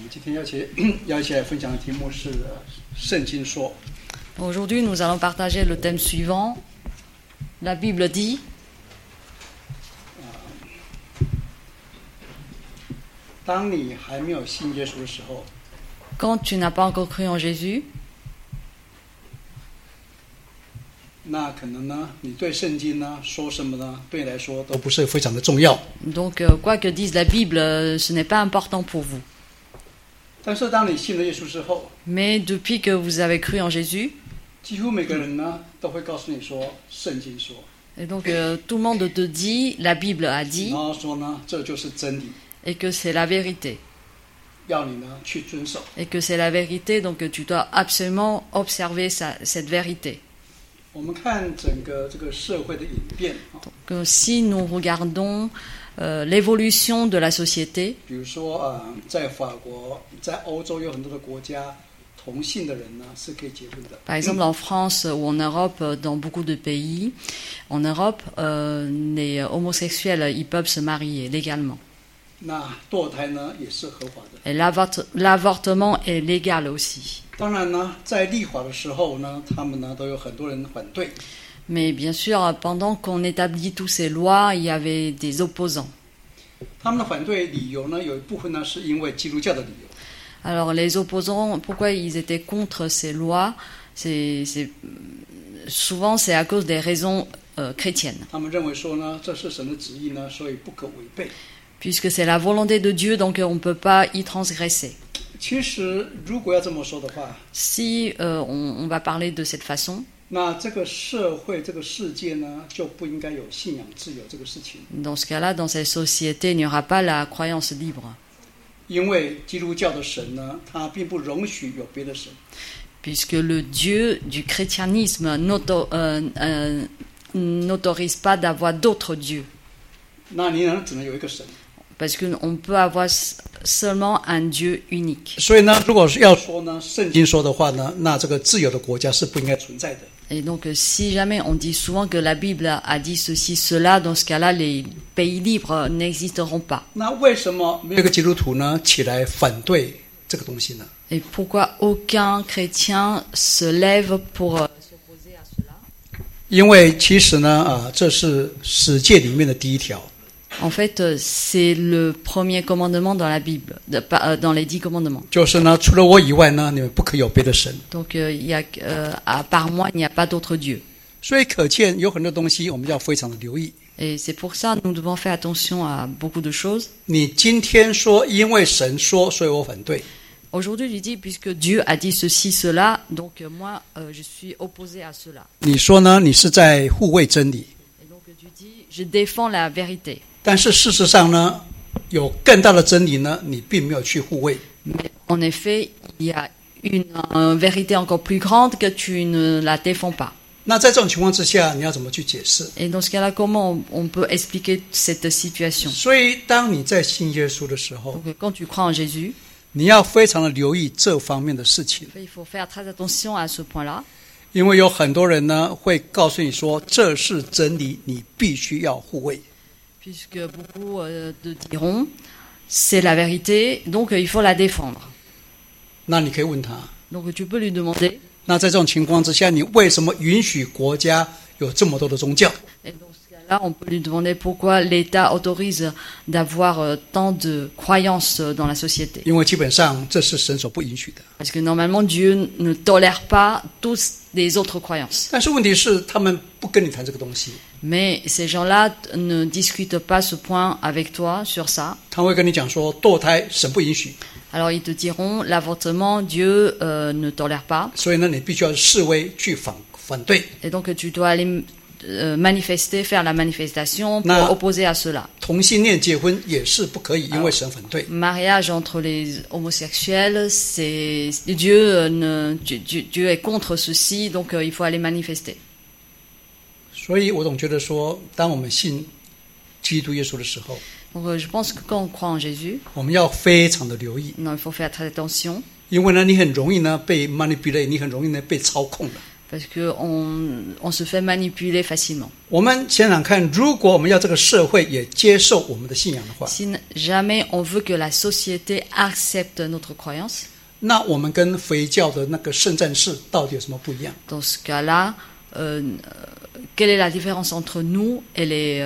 今天要一起来分享的题目是圣经说。 Aujourd'hui, nous allons partager le thème suivant. La Bible dit. 当你还没有信耶稣的时候， Quand tu n'as pas encore cru en Jésus, 那可能呢，你对圣经呢说什么呢，对你来说都不是非常的重要。 donc quoi que dise la Bible, ce n'est pas important pour vous. 但是当你信了耶稣之后， Mais depuis que vous avez cru en Jésus, 几乎每个人呢都会告诉你说圣经说， et donc tout le monde te dit, la Bible a dit, 然后说呢这就是真理， et que c'est la vérité. 要你呢去遵守。 Et que c'est la vérité, donc tu dois absolument observer cette vérité. 我们看整个这个社会的演变， Donc si nous regardons l'évolution de la société, 比如说在法国、在欧洲有很多的国家，同性的人呢是可以结婚的。 par exemple en France ou en Europe, dans beaucoup de pays, en Europe, les homosexuels, ils peuvent se marier légalement. 那堕胎呢也是合法的。 Et l'avortement est légal aussi. 当然呢，在立法的时候呢，他们呢都有很多人反对。 Mais bien sûr, pendant qu'on établit toutes ces lois, il y avait des opposants. 他们的反对理由呢，有一部分呢是因为基督教的理由。 Alors les opposants, pourquoi ils étaient contre ces lois? Souvent c'est à cause des raisons chrétiennes. 他们认为说呢，这是神的旨意呢，所以不可违背。 Puisque c'est la volonté de Dieu, donc on ne peut pas y transgresser. 其实如果要这么说的话， Si on va parler de cette façon, 那这个社会、这个世界呢，就不应该有信仰自由这个事情。 dans ce cas-là, dans cette société, il n'y aura pas la croyance libre. 因为基督教的神呢，他并不容许有别的神。 Puisque le Dieu du christianisme n'autorise pas d'avoir d'autres dieux. 那你呢，只能有一个神。 Parce qu'on peut avoir seulement un Dieu unique. 所以呢，如果是要说呢，圣经说的话呢，那这个自由的国家是不应该存在的。 Et donc, si jamais on dit souvent que la Bible a dit ceci, cela, dans ce cas-là, les pays libres n'existeront pas. 那为什么没有一个基督徒呢起来反对这个东西呢？ Et pourquoi aucun chrétien se lève pour s'opposer à cela? 因为其实呢，这是十诫里面的第一条。 En fait, c'est le premier commandement dans la Bible, dans les 10 commandements. 就是呢，除了我以外呢，你们不可有别的神。 Donc, à part moi, il n'y a pas d'autre Dieu. 所以可见有很多东西我们要非常的留意。 Et c'est pour ça que nous devons faire attention à beaucoup de choses. 你今天说因为神说，所以我反对。 Aujourd'hui, tu dis, puisque Dieu a dit ceci, cela, donc moi, je suis opposé à cela. 你说呢？你是在护卫真理。 Et donc, tu dis, je défends la vérité. 但是事实上呢，有更大的真理呢，你并没有去护卫。 Mais en effet, il y a une vérité encore plus grande que tu ne la défends pas. 那在这种情况之下，你要怎么去解释？ Et dans ce cas-là, comment on peut expliquer cette situation? 所以，当你在信耶稣的时候， Donc, quand tu crois en Jésus, 你要非常的留意这方面的事情， il faut faire très attention à ce point-là. 因为有很多人呢会告诉你说这是真理，你必须要护卫。 Puisque beaucoup te diront, c'est la vérité, donc il faut la défendre. 那你可以问他， Donc tu peux lui demander, 那在这种情况之下，你为什么允许国家有这么多的宗教？ et dans ce cas-là, on peut lui demander pourquoi l'État autorise d'avoir tant de croyances dans la société. 因为基本上这是神所不允许的。 Parce que normalement, Dieu ne tolère pas toutes les autres croyances. 但是问题是，他们不跟你谈这个东西， Mais ces gens-là ne discutent pas ce point avec toi sur ça. 他会跟你讲说堕胎神不允许， Alors ils te diront, l'avortement, Dieu ne tolère pas. 所以呢，你必须要示威去反对。 Et donc tu dois aller manifester, faire la manifestation pour Na- opposer à cela. 同性恋结婚也是不可以，因为神反对。 Mariage entre les homosexuels, c'est Dieu est contre ceci, donc il faut aller manifester. 所以我总觉得说，当我们信基督耶稣的时候， Donc je pense que quand on croit en Jésus, 我们要非常的留意， non, il faut faire très attention. 因为呢，你很容易呢被 manipulate， 你很容易呢被操控的。 parce que on se fait manipuler facilement. 我们想想看，如果我们要这个社会也接受我们的信仰的话， Si jamais on veut que la société accepte notre croyance, 那我们跟回教的那个圣战士到底有什么不一样？ dans ce cas-là, quelle est la différence entre nous et les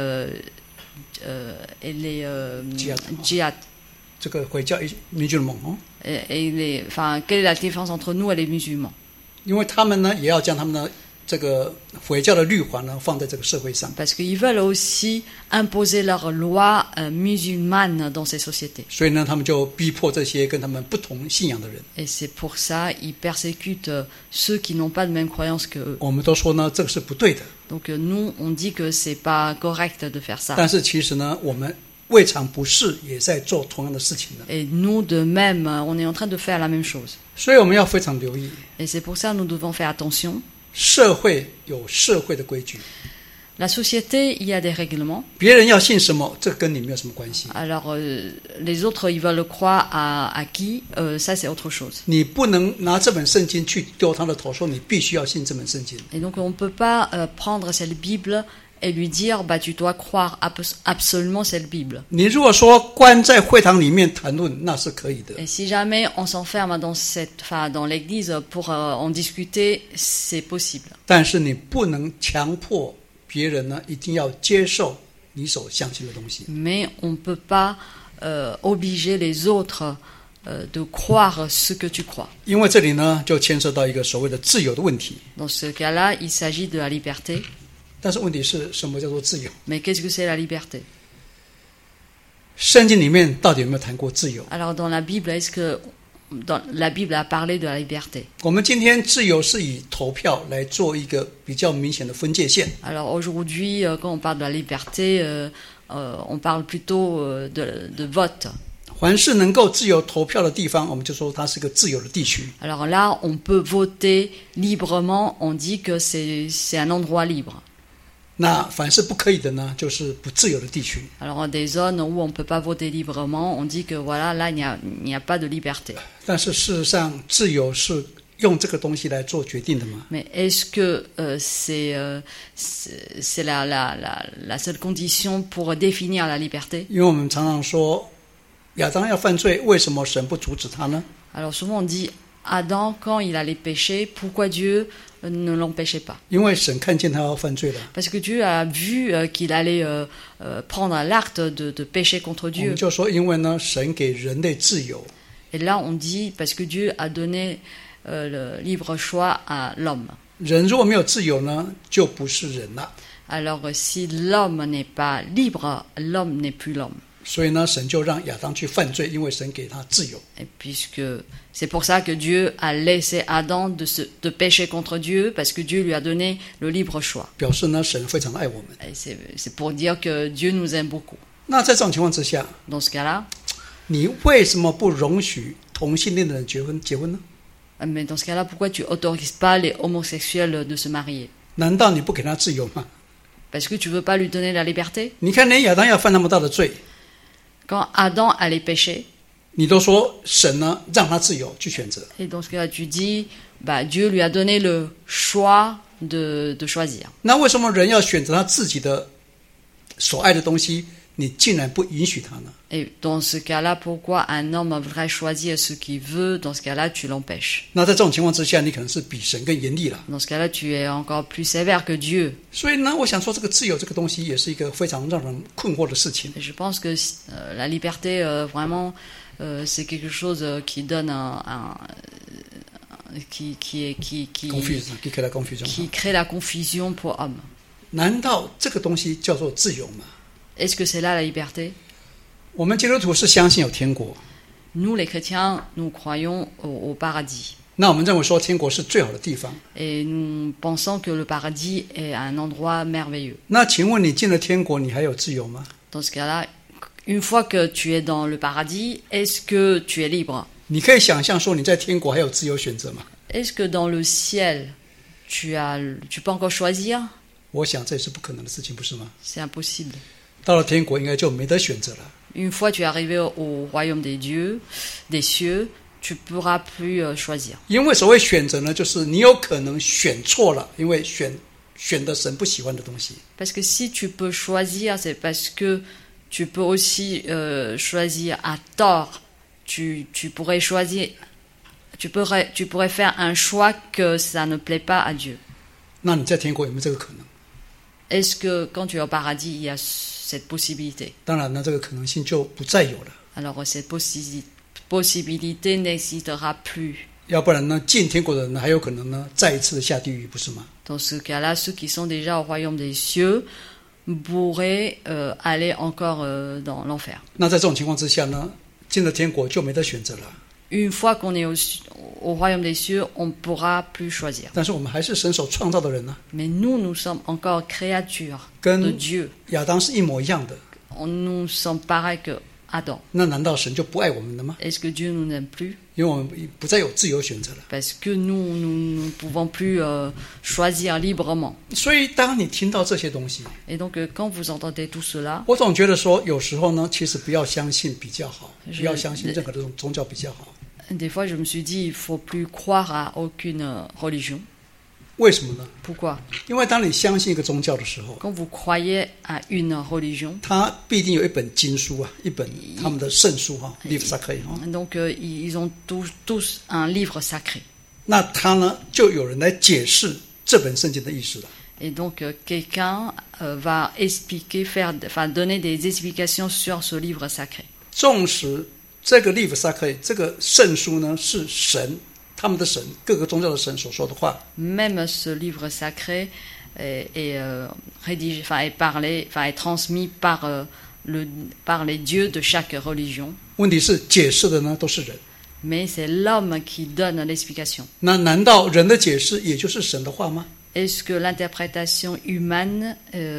djihad 这个回教民族的盟哦， enfin, quelle est la différence entre nous et les musulmans? 因为他们呢也要将他们的这个回教的律法呢放在这个社会上， Parce qu'ils veulent aussi imposer leurs lois musulmanes dans ces sociétés. 所以呢他们就逼迫这些跟他们不同信仰的人。 Et c'est pour ça qu'ils persécutent ceux qui n'ont pas de même croyance que eux. 我们都说呢这个是不对的， Donc nous, on dit que c'est pas correct de faire ça. 但是其实呢我们未尝不是也在做同样的事情的， Et nous, de même, on est en train de faire la même chose. 所以我们要非常留意， Et c'est pour ça que nous devons faire attention. 社会有社会的规矩， La société, il y a des règlements. 别人要信什么，这跟你没有什么关系。 Alors, les autres, ils veulent croire à qui ça, c'est autre chose. 你不能拿这本圣经去丢他的头，说你必须要信这本圣经。 Et donc, on ne peut pas prendre cette Bible et lui dire, bah, tu dois croire absolument cette Bible. 你如果说关在会堂里面谈论，那是可以的。 Et si jamais on s'enferme dans l'église pour en discuter, c'est possible. 但是你不能强迫别人呢，一定要接受你所相信的东西。 Mais on ne peut pas obliger les autres de croire ce que tu crois. 因为这里呢，就牵涉到一个所谓的自由的问题。 Dans ce cas-là, il s'agit de la liberté. 但是问题是什么叫做自由？ Mais qu'est-ce que c'est la liberté? 圣经里面到底有没有谈过自由？ Alors dans la Bible, est-ce que la Bible a parlé de la liberté? 我们今天自由是以投票来做一个比较明显的分界线。 Alors aujourd'hui, quand on parle de la liberté, on parle plutôt de vote. 凡是能够自由投票的地方，我们就说它是个自由的地区。 Alors là, on peut voter librement, on dit que c'est un endroit libre. 那凡是不可以的呢，就是不自由的地区。 Alors des zones où on ne peut pas voter librement, on dit que voilà, là, il n'y a pas de liberté. 但是事实上，自由是用这个东西来做决定的吗？ Mais est-ce que c'est la seule condition pour définir la liberté? 因为我们常常说，亚当要犯罪，为什么神不阻止他呢？ Alors souvent on dit, Adam, quand il allait pécher, pourquoi Dieu ne l'empêchait pas? 因为神看见他要犯罪了， Parce que Dieu a vu qu'il allait prendre l'acte de pécher contre 我 Dieu. 们就说，因为呢，神给人类自由， Et là on dit, parce que Dieu a donné le libre choix à l'homme. 人如果没有自由呢，就不是人了。 Alors si l'homme n'est pas libre, l'homme n'est plus l'homme. 所以呢，神就让亚当去犯罪，因为神给他自由。 Et puisque c'est pour ça que Dieu a laissé Adam de pécher contre Dieu, parce que Dieu lui a donné le libre choix. 表示呢，神非常爱我们。 Et c'est pour dire que Dieu nous aime beaucoup. 那在这种情况之下， Dans ce cas-là, 你为什么不容许同性恋的人结婚呢？ mais dans ce cas-là, pourquoi tu autorises pas les homosexuels de se marier? 难道你不给他自由吗？ Parce que tu veux pas lui donner la liberté? 你看，连亚当要犯那么大的罪， Quand Adam allait pécher, 你都说神呢让他自由去选择。 et dans ce cas-là, tu dis, bah, Dieu lui a donné le choix de choisir. 那为什么人要选择他自己的所爱的东西，你竟然不允许他呢？ Et dans ce cas-là, pourquoi un homme voudrait choisir ce qu'il veut? Dans ce cas-là, tu l'empêches. 那在这种情况之下，你可能是比神更严厉了。 Dans ce cas-là, tu es encore plus sévère que Dieu. 所以呢，我想说，这个自由这个东西也是一个非常让人困惑的事情。 Et je pense que la liberté, vraiment, c'est quelque chose qui donne qui Confusion, qui crée la confusion. qui crée la confusion pour hommes. 难道这个东西叫做自由吗？ Est-ce que c'est là la liberté? 我们基督徒是相信有天国， Nous, les chrétiens, nous croyons au paradis. 那我们认为说天国是最好的地方。 Et nous pensons que le paradis est un endroit merveilleux. 那请问你进了天国，你还有自由吗？ Dans ce cas-là, une fois que tu es dans le paradis, est-ce que tu es libre? 你可以想象说你在天国还有自由选择吗？ Est-ce que dans le ciel, tu peux encore choisir? 我想这也是不可能的事情，不是吗？ C'est impossible. 到了天国应该就没得选择了。 Une fois tu es arrivé au royaume des dieux, des cieux, tu pourras plus choisir. 因为所谓选择呢，就是你有可能选错了，因为选的神不喜欢的东西。 Parce que si tu peux choisir, c'est parce que tu peux aussi choisir à tort. Tu pourrais choisir, tu pourrais faire un choix que ça ne plaît pas à Dieu. 那你在天国有没有这个可能？ Est-ce que quand tu es au paradis, il y a cette possibilité? 当然呢，这个可能性就不再有了。 Alors cette possibilité n'existera plus. 要不然呢，进天国的人呢，还有可能呢，再一次的下地狱，不是吗？ Dans ce cas-là, ceux qui sont déjà au royaume des cieux pourraient aller encore dans l'enfer. 那在这种情况之下呢，进了天国就没得选择了。 Une fois qu'on est au royaume des cieux, on ne pourra plus choisir. 但是我们还是神所创造的人呢， Mais nous sommes encore créatures de 跟 Dieu. 亚当是一模一样的。 Nous sommes pareils que Adam. 那难道神就不爱我们了吗？ Est-ce que Dieu nous n'aime plus? 因为我们不再有自由选择了。 Parce que nous ne pouvons plus choisir librement. 所以当你听到这些东西， Et donc, quand vous entendez tout cela, 我总觉得说，有时候呢，其实不要相信比较好，不要相信任何的宗教比较好。 des fois, je me suis dit, il ne faut plus croire à aucune religion. 为什么呢？ Pourquoi? 因为当你相信一个宗教的时候， Quand vous croyez à une religion, 它必定有一本经书啊，一本他们的圣书哈，Livre Sacré哈。 donc ils ont tous un livre sacré. 那他呢，就有人来解释这本圣经的意思了。 Et donc, quelqu'un va donner des explications sur ce livre sacré. 纵使这个 Livre Sacré 这个圣书呢，是神他们的神各个宗教的神所说的话， Même ce livre sacré est rédigé, est parlé, est transmis par les dieux de chaque religion. 问题是解释的呢都是人。 Mais c'est l'homme qui donne l'explication. 那难道人的解释也就是神的话吗？ Est-ce que l'interprétation humaine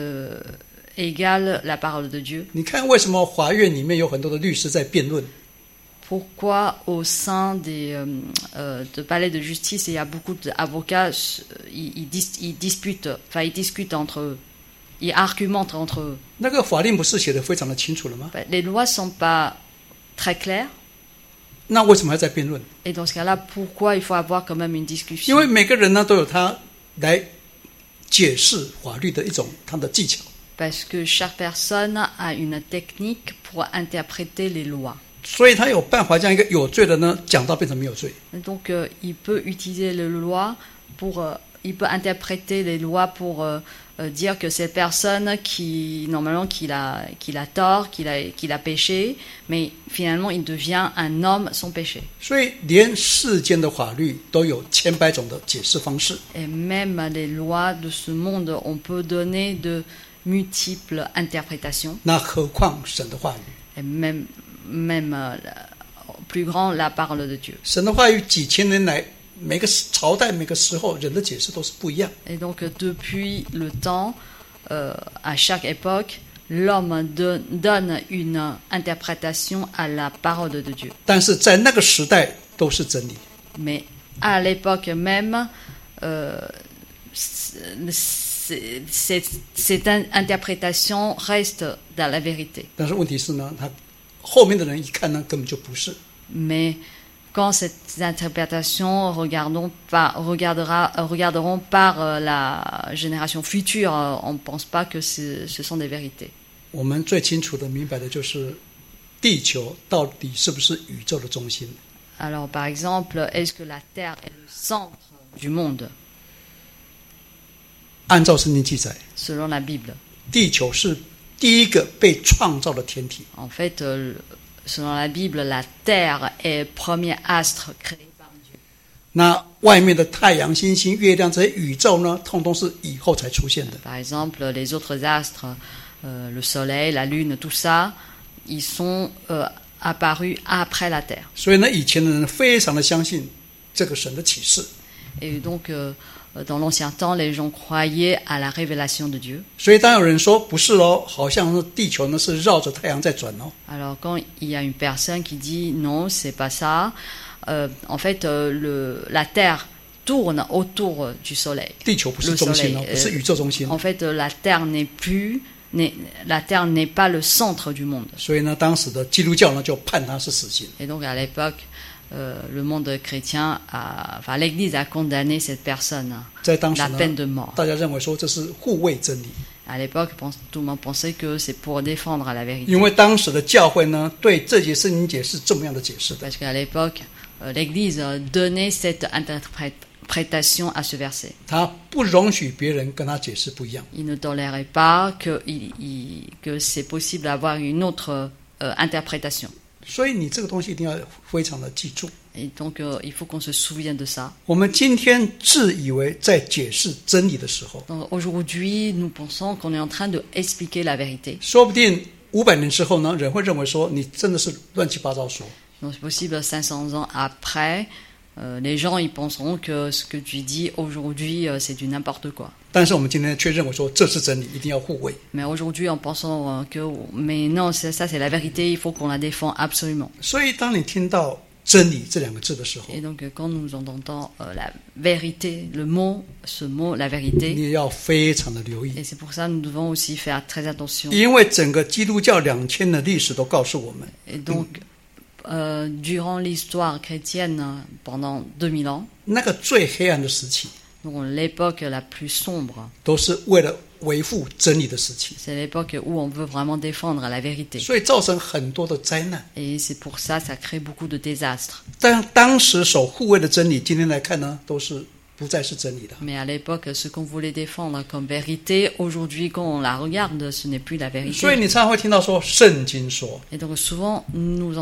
égale la parole de Dieu? 你看为什么法院里面有很多的律师在辩论？ Pourquoi au sein de palais de justice, il y a beaucoup d'avocats, ils disputent entre eux, ils argumentent entre eux. 那个法令不是写得非常的清楚了吗？ Les lois sont pas très claires. 那为什么还在辩论？ Et dans ce cas-là, pourquoi il faut avoir quand même une 因 discussion? 为每个人呢都有他来解释法律的一种他的技巧。 Parce que chaque personne a une technique pour interpréter les lois. 所以他有办法将一个有罪的呢讲到变成没有罪。 Donc, il peut utiliser les lois il peut interpréter les lois pour dire que cette personne normalement qu'il a tort, qu'il a péché, mais finalement il devient un homme sans péché. 所以连世间的法律都有千百种的解释方式。 Et même les lois de ce monde, on peut donner de multiples interprétations. 那何况神的话语？ Et même plus grand la parole de Dieu. 神的话语几千年来，每个朝代、每个时候，人的解释都是不一样。 Et donc depuis le temps, à chaque époque, l'homme donne une interprétation à la parole de Dieu. 但是在那个时代都是真理。 Mais à l'époque même, cette interprétation reste dans la vérité. 但是问题是呢，他后面的人一看呢，根本就不是。 Mais quand cette interprétation regarderont par la génération future, on ne pense pas que ce sont des vérités. 我们最清楚的明白的就是地球到底是不是宇宙的中心。 Alors, par exemple, est-ce que la Terre est le centre du monde? 按照圣经记载， Selon la Bible. 地球是第一个被创造的天体。 En fait, selon la Bible, la Terre est le premier astre créé par Dieu. 那外面的太阳、星星、月亮这些宇宙呢，通通是以后才出现的。 Par exemple, les autres astres, le Soleil, la Lune, tout ça, ils sont apparus après la Terre. 所以呢，以前的人非常的相信这个神的启示。 Et donc, dans l'ancien temps, les gens croyaient à la révélation de Dieu. 所以当有人说不是咯，好像地球呢是绕着太阳在转哦。 Alors, quand il y a une personne qui dit non, c'est pas ça, en fait, la Terre tourne autour du Soleil. 地球不是中心哦，不是宇宙中心。 En fait, la Terre n'est pas le centre du monde. 所以呢，当时的基督教呢就判他是死刑。 Et donc, à l'époque, le monde chrétien enfin l'Église a condamné cette personne 在当时 la 呢 peine de mort. 大家认为说这是护卫真理， À l'époque, tout le monde pensait que c'est pour défendre la vérité. 因为当时的教会呢对这节圣经节是这么样的解释的。 Parce qu'à l'époque, l'Église donnait cette interprétation à ce verset. 他不容许别人跟他解释不一样， Il ne tolérait pas que c'est possible d'avoir une autre interprétation. 所以你这个东西一定要非常的记住。 Et donc, il faut qu'on se souvienne de ça. 我们今天自以为在解释真理的时候， Donc, aujourd'hui, nous pensons qu'on est en train d'expliquer la vérité. 说不定500年之后呢，人会认为说你真的是乱七八糟说。 Donc, c'est possible 500 ans après, les gens ils penseront que ce que tu dis aujourd'hui, c'est du n'importe quoi. 但是我们今天却认为说这是真理，一定要护卫。 Mais aujourd'hui, en pensant mais non, ça c'est la vérité, il faut qu'on la défend absolument. 所以当你听到真理这2个字的时候， Et donc, quand nous entendons la vérité, ce mot, la vérité, 你也要非常的留意， et c'est pour ça que nous devons aussi faire très attention. 因为整个基督教2000的历史都告诉我们， Et donc, durant l'histoire chrétienne, pendant 2000 ans, 那个最黑暗的时期， donc l'époque la plus sombre, 都是为了维护真理的时期， c'est l'époque où on veut vraiment défendre la vérité. 所以造成很多的灾难。 Et c'est pour ça que ça crée beaucoup de désastres. 但当时所护卫的真理，今天来看呢，都是不再是真理的。 Mais à l'époque, ce qu'on voulait défendre comme vérité, aujourd'hui, quand on la regarde, ce n'est plus la 所以 vérité. 你常常会听到说圣经说， Et donc souvent, on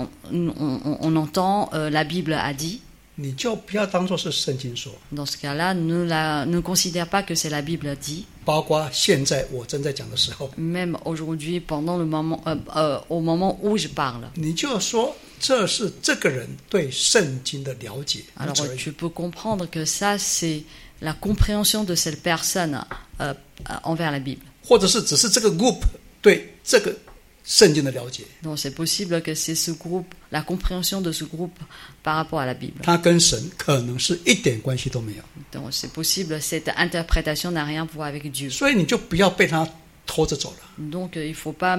entend la Bible a dit. 你就不要当作是圣经说。 Dans ce cas-là, ne considère pas que c'est la Bible dit. 包括现在我正在讲的时候， Même aujourd'hui, pendant le moment, au moment où je parle. 你就要说这是这个人对圣经的了解。 Alors tu peux comprendre que ça, c'est la compréhension de cette personne envers la Bible. 或者是只是这个 group 对这个圣经的了解， Donc c'est possible que c'est ce groupe, la compréhension de ce groupe par rapport à la Bible. 他跟神可能是一点关系都没有， Donc c'est possible, cette interprétation n'a rien à voir avec Dieu. 所以你就不要被他拖着走了。 Donc il faut pas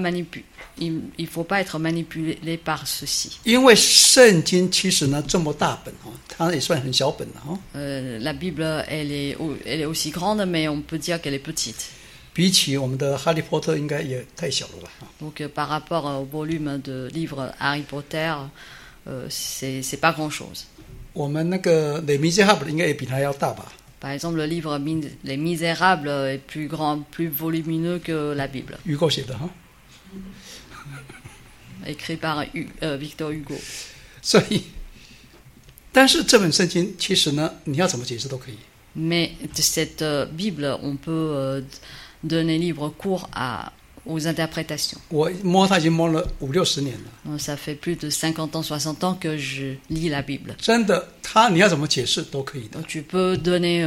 être manipulé par ceci. 因为圣经其实呢这么大本哦，它也算很小本了哦。 La Bible, elle est aussi grande, mais on peut dire qu'elle est petite. 比起我们的哈利波特，应该也太小了吧？ Donc par rapport au volume de livres Harry Potter, c'est pas grand-chose. 我们那个《Les Misérables》应该也比它要大吧？ Par exemple, le livre Les Misérables est plus grand, plus volumineux que la Bible, 预购写的哈。 écrit par Victor Hugo. 所以，但是这本圣经其实呢，你要怎么解释都可以。 Mais cette Bible, on peut donner libre cours aux interprétations. 我摸它已经摸了50-60年了， Donc, ça fait plus de 50 ans, 60 ans que je lis la Bible. 真的，你要怎么解释都可以的。 Donc tu peux donner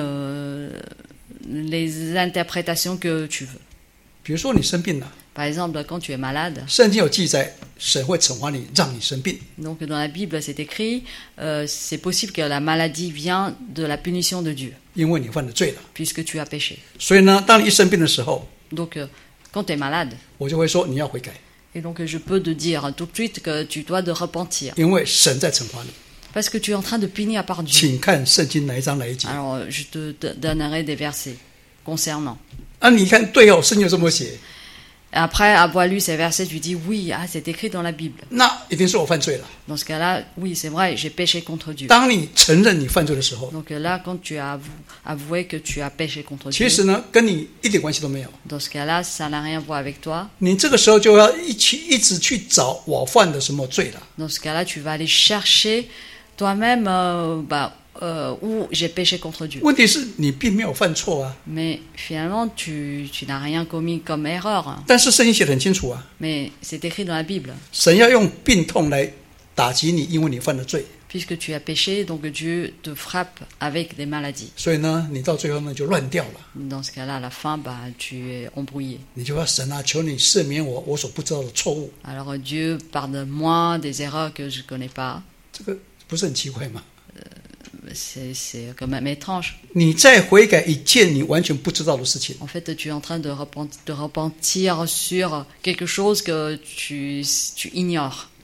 les interprétations que tu veux. 比如说你生病了， Par exemple, quand tu es malade, 圣经有记载，神会惩罚你，让你生病。 donc dans la Bible c'est écrit, c'est possible que la maladie vient de la punition de Dieu, 因为你犯了罪了。 puisque tu as péché. 所以呢，当你一生病的时候， Donc quand tu es malade, 我就会说你要悔改， et donc je peux te dire tout de suite que tu dois te repentir, 因为神在惩罚你。 parce que tu es en train de punir par Dieu. 请看圣经哪一章哪一节。 Alors je te donnerai des versets concernant. 啊，你看，对哦，圣经有这么写， Après avoir lu ces versets, tu dis oui, c'est écrit dans la Bible. 那一定是我犯罪了。 Dans ce cas-là, oui, c'est vrai, j'ai péché contre Dieu. 当你承认你犯罪的时候， Donc là, quand tu as avoué que tu as péché contre 其 Dieu, 实呢，跟你一点关系都没有。 dans ce cas-là, ça n'a rien à voir avec toi. 你这个时候就要一直去找我犯的什么罪了。 Dans ce cas-là, tu vas aller chercher toi-même où j'ai péché contre Dieu. 问题是你并没有犯错啊， Mais finalement, tu n'as rien commis comme erreur. 但是圣经写得很清楚啊， Mais c'est écrit dans la Bible. 神要用病痛来打击你，因为你犯了罪。 Puisque tu as péché, donc Dieu te frappe avec des maladies. 所以呢，你到最后呢就乱掉了。 Dans ce cas-là, à la fin, tu es embrouillé. 你就要神啊，求你赦免我所不知道的错误。 Alors Dieu, pardonne-moi des erreurs que je ne connais pas. 这个不是很奇怪吗？ C'est quand même étrange. 你在悔改一件你完全不知道的事情， En fait, tu es en train de repentir sur quelque chose que tu ignores.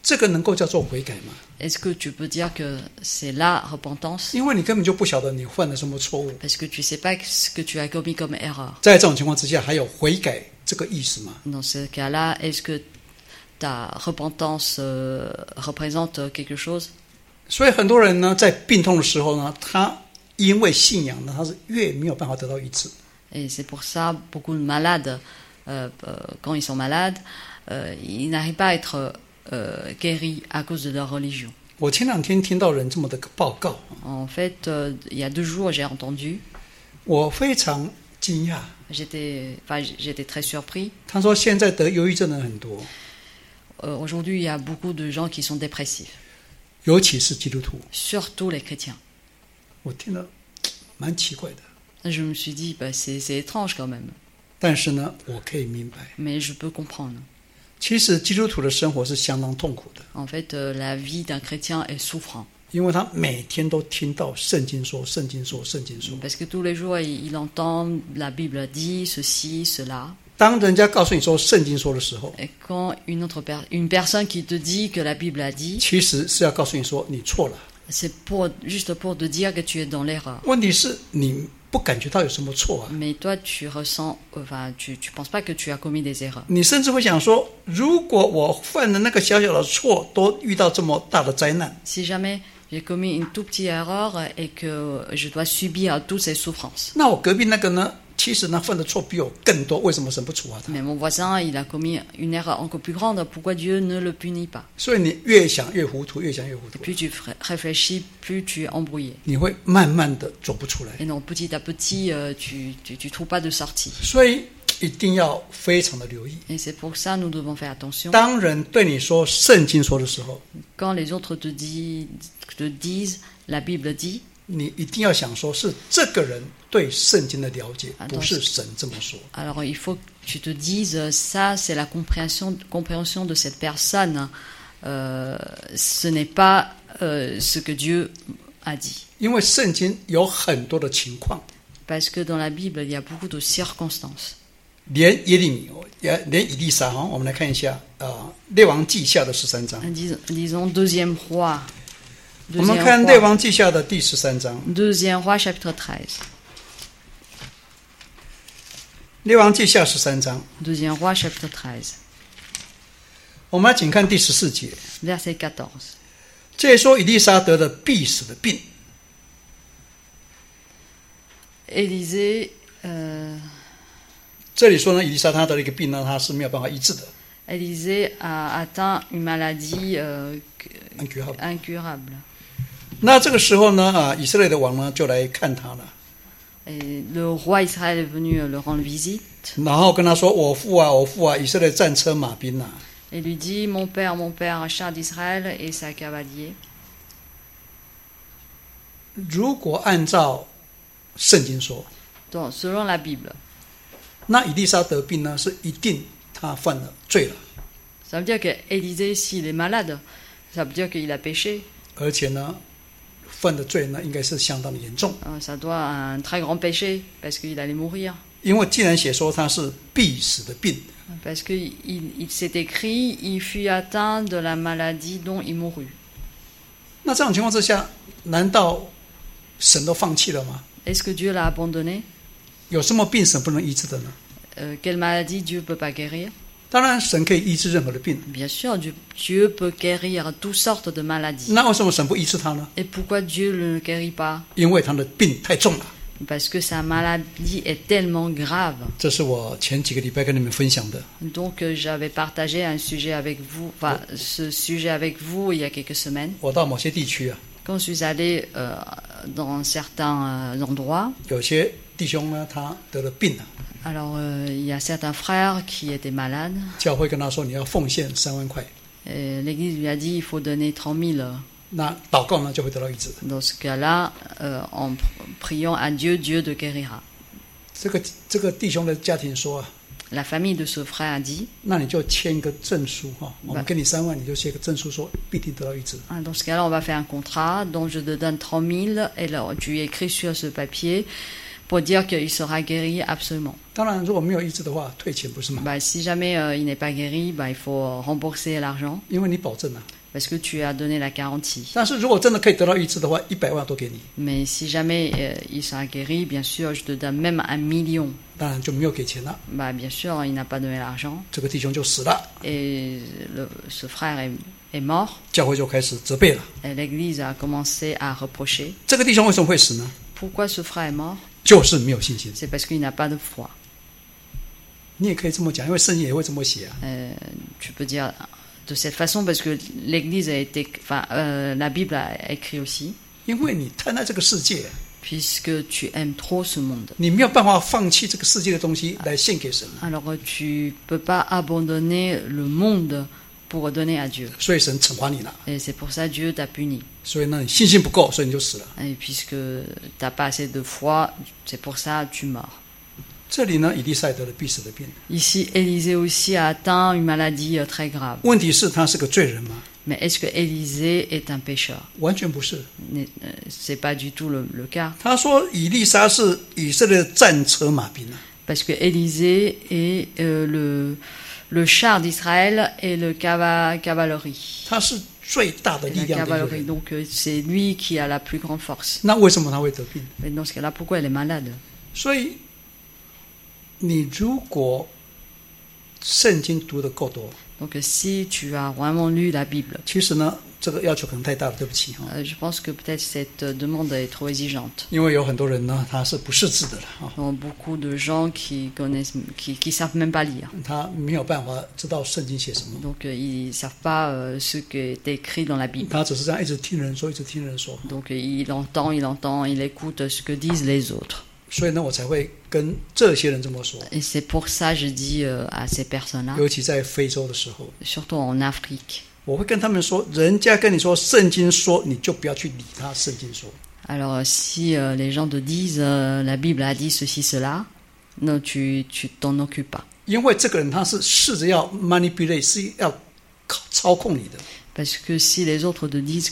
这个能够叫做悔改吗？ Est-ce que tu peux dire que c'est la repentance? 因为你根本就不晓得你犯了什么错误。 Parce que tu sais pas ce que tu as commis comme erreur. 在这种情况之下，还有悔改这个意思吗？ Dans ce cas-là, est-ce que ta repentance représente quelque chose? 所以很多人呢，在病痛的时候呢，他因为信仰呢，他是越没有办法得到医治。 Et c'est pour ça beaucoup de malades, quand ils sont malades, ils n'arrivent pas à être guéris à cause de leur religion. 我前两天听到人这么的报告， En fait, il y a 2 jours, j'ai entendu, 我非常惊讶。 j'étais très surpris. 他说现在得忧郁症的人很多， Aujourd'hui, il y a beaucoup de gens qui sont dépressifs, 尤其是基督徒。 surtout les chrétiens. 我听了蛮奇怪的， Je me suis dit, c'est étrange quand même, 但是呢，我可以明白， mais je peux comprendre. 其实基督徒的生活是相当痛苦的， En fait, la vie d'un chrétien est souffrant, 因为他每天都听到圣经说，圣经说，圣经说。 parce que tous les jours, il entend la Bible dit ceci, cela. 当人家告诉你说圣经说的时候， Et quand une personne qui te dit que la Bible a dit, 其实是要告诉你说你错了。 c'est juste pour te dire que tu es dans l'erreur. 问题是你不感觉到有什么错啊？ Mais toi, tu penses pas que tu as commis des erreurs. 你甚至会想说，如果我犯了那个小小的错，都遇到这么大的灾难， Si jamais j'ai commis une toute petite erreur et que je dois subir toutes ces souffrances. 那我隔壁那个呢？其实呢，犯的错比我更多，为什么神不处罚他？ Mais mon voisin, il a commis une erreur encore plus grande. Pourquoi Dieu ne le punit pas? 所以你越想越糊涂，越想越糊 Et 涂， plus tu réfléchis, plus tu es embrouillé. 你会慢慢的走不出来。 Et non, petit à petit, tu trouves pas de sortie. 所以一定要非常的留意。 Et c'est pour ça nous devons faire attention. 当人对你说圣经说的时候， Quand les autres te disent, la Bible dit, 你一定要想说，是这个人对圣经的了解，不是神这么说。 alors il faut que tu te dises, ça c'est la compréhension de cette personne. Ce n'est pas ce que Dieu a dit. 因为圣经有很多的情况， Parce que dans la Bible, il y a beaucoup de circonstances. 连耶利米，连以利沙哈，我们来看一下列王记下的13章。 Disons Deuxième Roi. 我们看列王记下的第13章。 Deuxième Roi, chapitre 13. 列王记下13章， Deuxième Roi, chapitre 13. 我们来请看第14节。 Verset 14. 这里说以利沙得了必死的病， Élisée, 这里说呢，以利沙他得了一个病呢，他是没有办法医治的。 Élisée a atteint une maladie incurable. 那这个时候呢，以色列的王呢就来看他了， Et le roi Israël est venu le rendre visite 然后跟他说：“我父啊，我父啊，以色列战车马兵啊！” et lui dit, mon père, char d'Israël et sa cavalier. 如果按照圣经说， Donc, selon la Bible, 那以利沙得病呢，是一定他犯了罪了， ça veut dire qu'Élisée, s'il est malade, ça veut dire qu'il a péché. 而且呢，犯的罪呢，应该是相当的严重。 Ça doit un très grand péché parce qu'il allait mourir. 因为既然写说他是必死的病， Parce qu'il s'est écrit, il fut atteint de la maladie dont il mourut. 那这种情况之下，难道神都放弃了吗？ Est-ce que Dieu l'a abandonné? 有什么病神不能医治的呢？ Quelle maladie Dieu ne peut pas guérir? 当然，神可以医治任何的病。 Bien sûr, Dieu peut guérir toutes sortes de maladies. 那为什么神不医治他呢？ Et pourquoi Dieu ne le guérit pas? 因为他的病太重了。 Parce que sa maladie est tellement grave. 这是我前几个礼拜跟你们分享的。 Donc j'avais partagé un sujet avec vous, ce sujet avec vous il y a quelques semaines. 我到某些地区啊， Quand je suis allé dans certains endroits, 有些弟兄呢，他得了病啊， alors il y a certains frères qui étaient malades. 教会跟他说你要奉献3万块， Et l'Église lui a dit il faut donner 30 000. 那祷告呢就会得到医治。 Dans ce cas-là, en priant à Dieu, Dieu te guérira. 这个弟兄的家庭说啊， La famille de ce frère a dit, 那你就签一个证书哈，我们给你3万，你就写个证书说必定得到医治。 dans ce cas-là, on va faire un contrat dont je te donne 30 000 et alors tu écris sur ce papier pour dire qu'il sera guéri absolument. 当然，如果没有医治的话，退钱不是吗？ Si jamais il n'est pas guéri, il faut rembourser l'argent 因为你保证了。 parce que tu as donné la garantie. 但是如果真的可以得到医治的话，100万都给你。 Mais si jamais il sera guéri, bien sûr, je te donne même 1 million. 当然就没有给钱了， Bien sûr, il n'a pas donné l'argent 这个弟兄就死了， et ce frère est mort. 教会就开始责备了。 Et l'Église a commencé à reprocher. 这个弟兄为什么会死呢？ Pourquoi ce frère est mort? 就是没有信心。 C'est parce qu'il n'a pas de foi. 你也可以这么讲，因为圣经也会这么写啊。 Tu peux dire de cette façon parce que l'Église a été, la Bible a écrit aussi. 因为你贪爱这个世界， Puisque tu aimes trop ce monde. 你没有办法放弃这个世界的东西来献给神， Alors tu peux pas abandonner le monde pour donner à Dieu. 所以神惩罚你了。 Et c'est pour ça Dieu t'a puni. 所以呢，你信心不够，所以你就死了。 Et puisque t'as pas assez de foi, c'est pour ça tu meurs. 这里呢，以利赛得了必死的病， Ici, Élisée aussi a atteint une maladie très grave. 问题是他是个罪人吗？ Mais est-ce que Élisée est un pécheur? 完全不是。 C'est pas du tout le cas. 他说以利沙是以色列的战车马兵啊， Parce que Élisée est le char d'Israël et le cavalerie. 他是最大的 Et 力 la 量的一个 cavalerie. 人。 Donc c'est lui qui a la plus grande force. 那为什么他会得病？ Mais dans ce cas-là, pourquoi elle est malade? 所以你如果圣经读得够多， Donc si tu as vraiment lu la Bible, 其实呢，这个要求可能太大了，对不起哈。 je pense que peut-être cette demande est trop exigeante. 因为有很多人呢，他是不识字的了啊， Il y a beaucoup de gens qui connaissent, qui savent même pas lire. 他没有办法知道圣经写什么， Donc ils savent pas ce qui est écrit dans la Bible. 他只是这样一直听人说，一直听人说。 Donc il entend, il écoute ce que disent les autres. 所以呢，我才会跟这些人这么说。 Et c'est pour ça que je dis à ces personnes-là, 尤其在非洲的时候， surtout en Afrique. 我会跟他们说，人家跟你说圣经说，你就不要去理他。圣经说， Alors si les gens te disent la Bible a dit ceci, cela, non, tu t'en occupes pas. 因为这个人他是试着要 manipulate， 是要操控你的。 Parce que si les autres te disent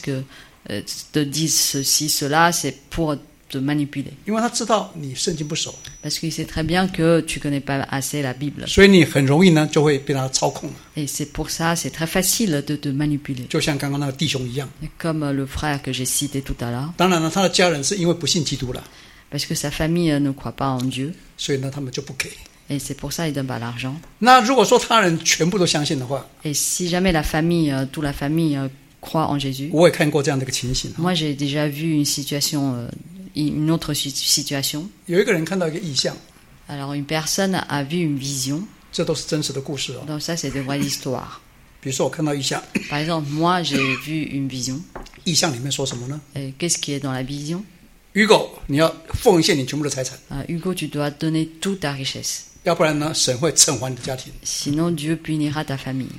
ceci, cela, c'est pour te manipuler. 因为他知道你圣经不熟， Parce qu'il sait très bien que tu connais pas assez la Bible. 所以你很容易呢就会被他操控了。 Et c'est pour ça, c'est très facile de te manipuler. 就像刚刚那个弟兄一样。 Comme le frère que j'ai cité tout à l'heure. 当然了，他的家人是因为不信基督了， Parce que sa famille ne croit pas en Dieu. 所以呢他们就不给。 Et c'est pour ça qu'il donne pas l'argent. 那如果说他人全部都相信的话， Et si jamais la famille, toute la famille croit en Jésus. 我也看过这样的一个情形。 Moi, j'ai déjà vu une situation, une autre situation. 有一个人看到一个异象， Alors, une personne a vu une vision. 这都是真实的故事哦。 Donc ça, c'est de vraies histoires. 比如说我看到异象， Par exemple, moi, j'ai vu une vision. 异象里面说什么呢？ Et qu'est-ce qui est dans la vision? Hugo，你要奉献你全部的财产， Hugo, tu dois donner toute ta richesse. 要不然呢，神会惩罚你的家庭。 Sinon, Dieu punira ta famille.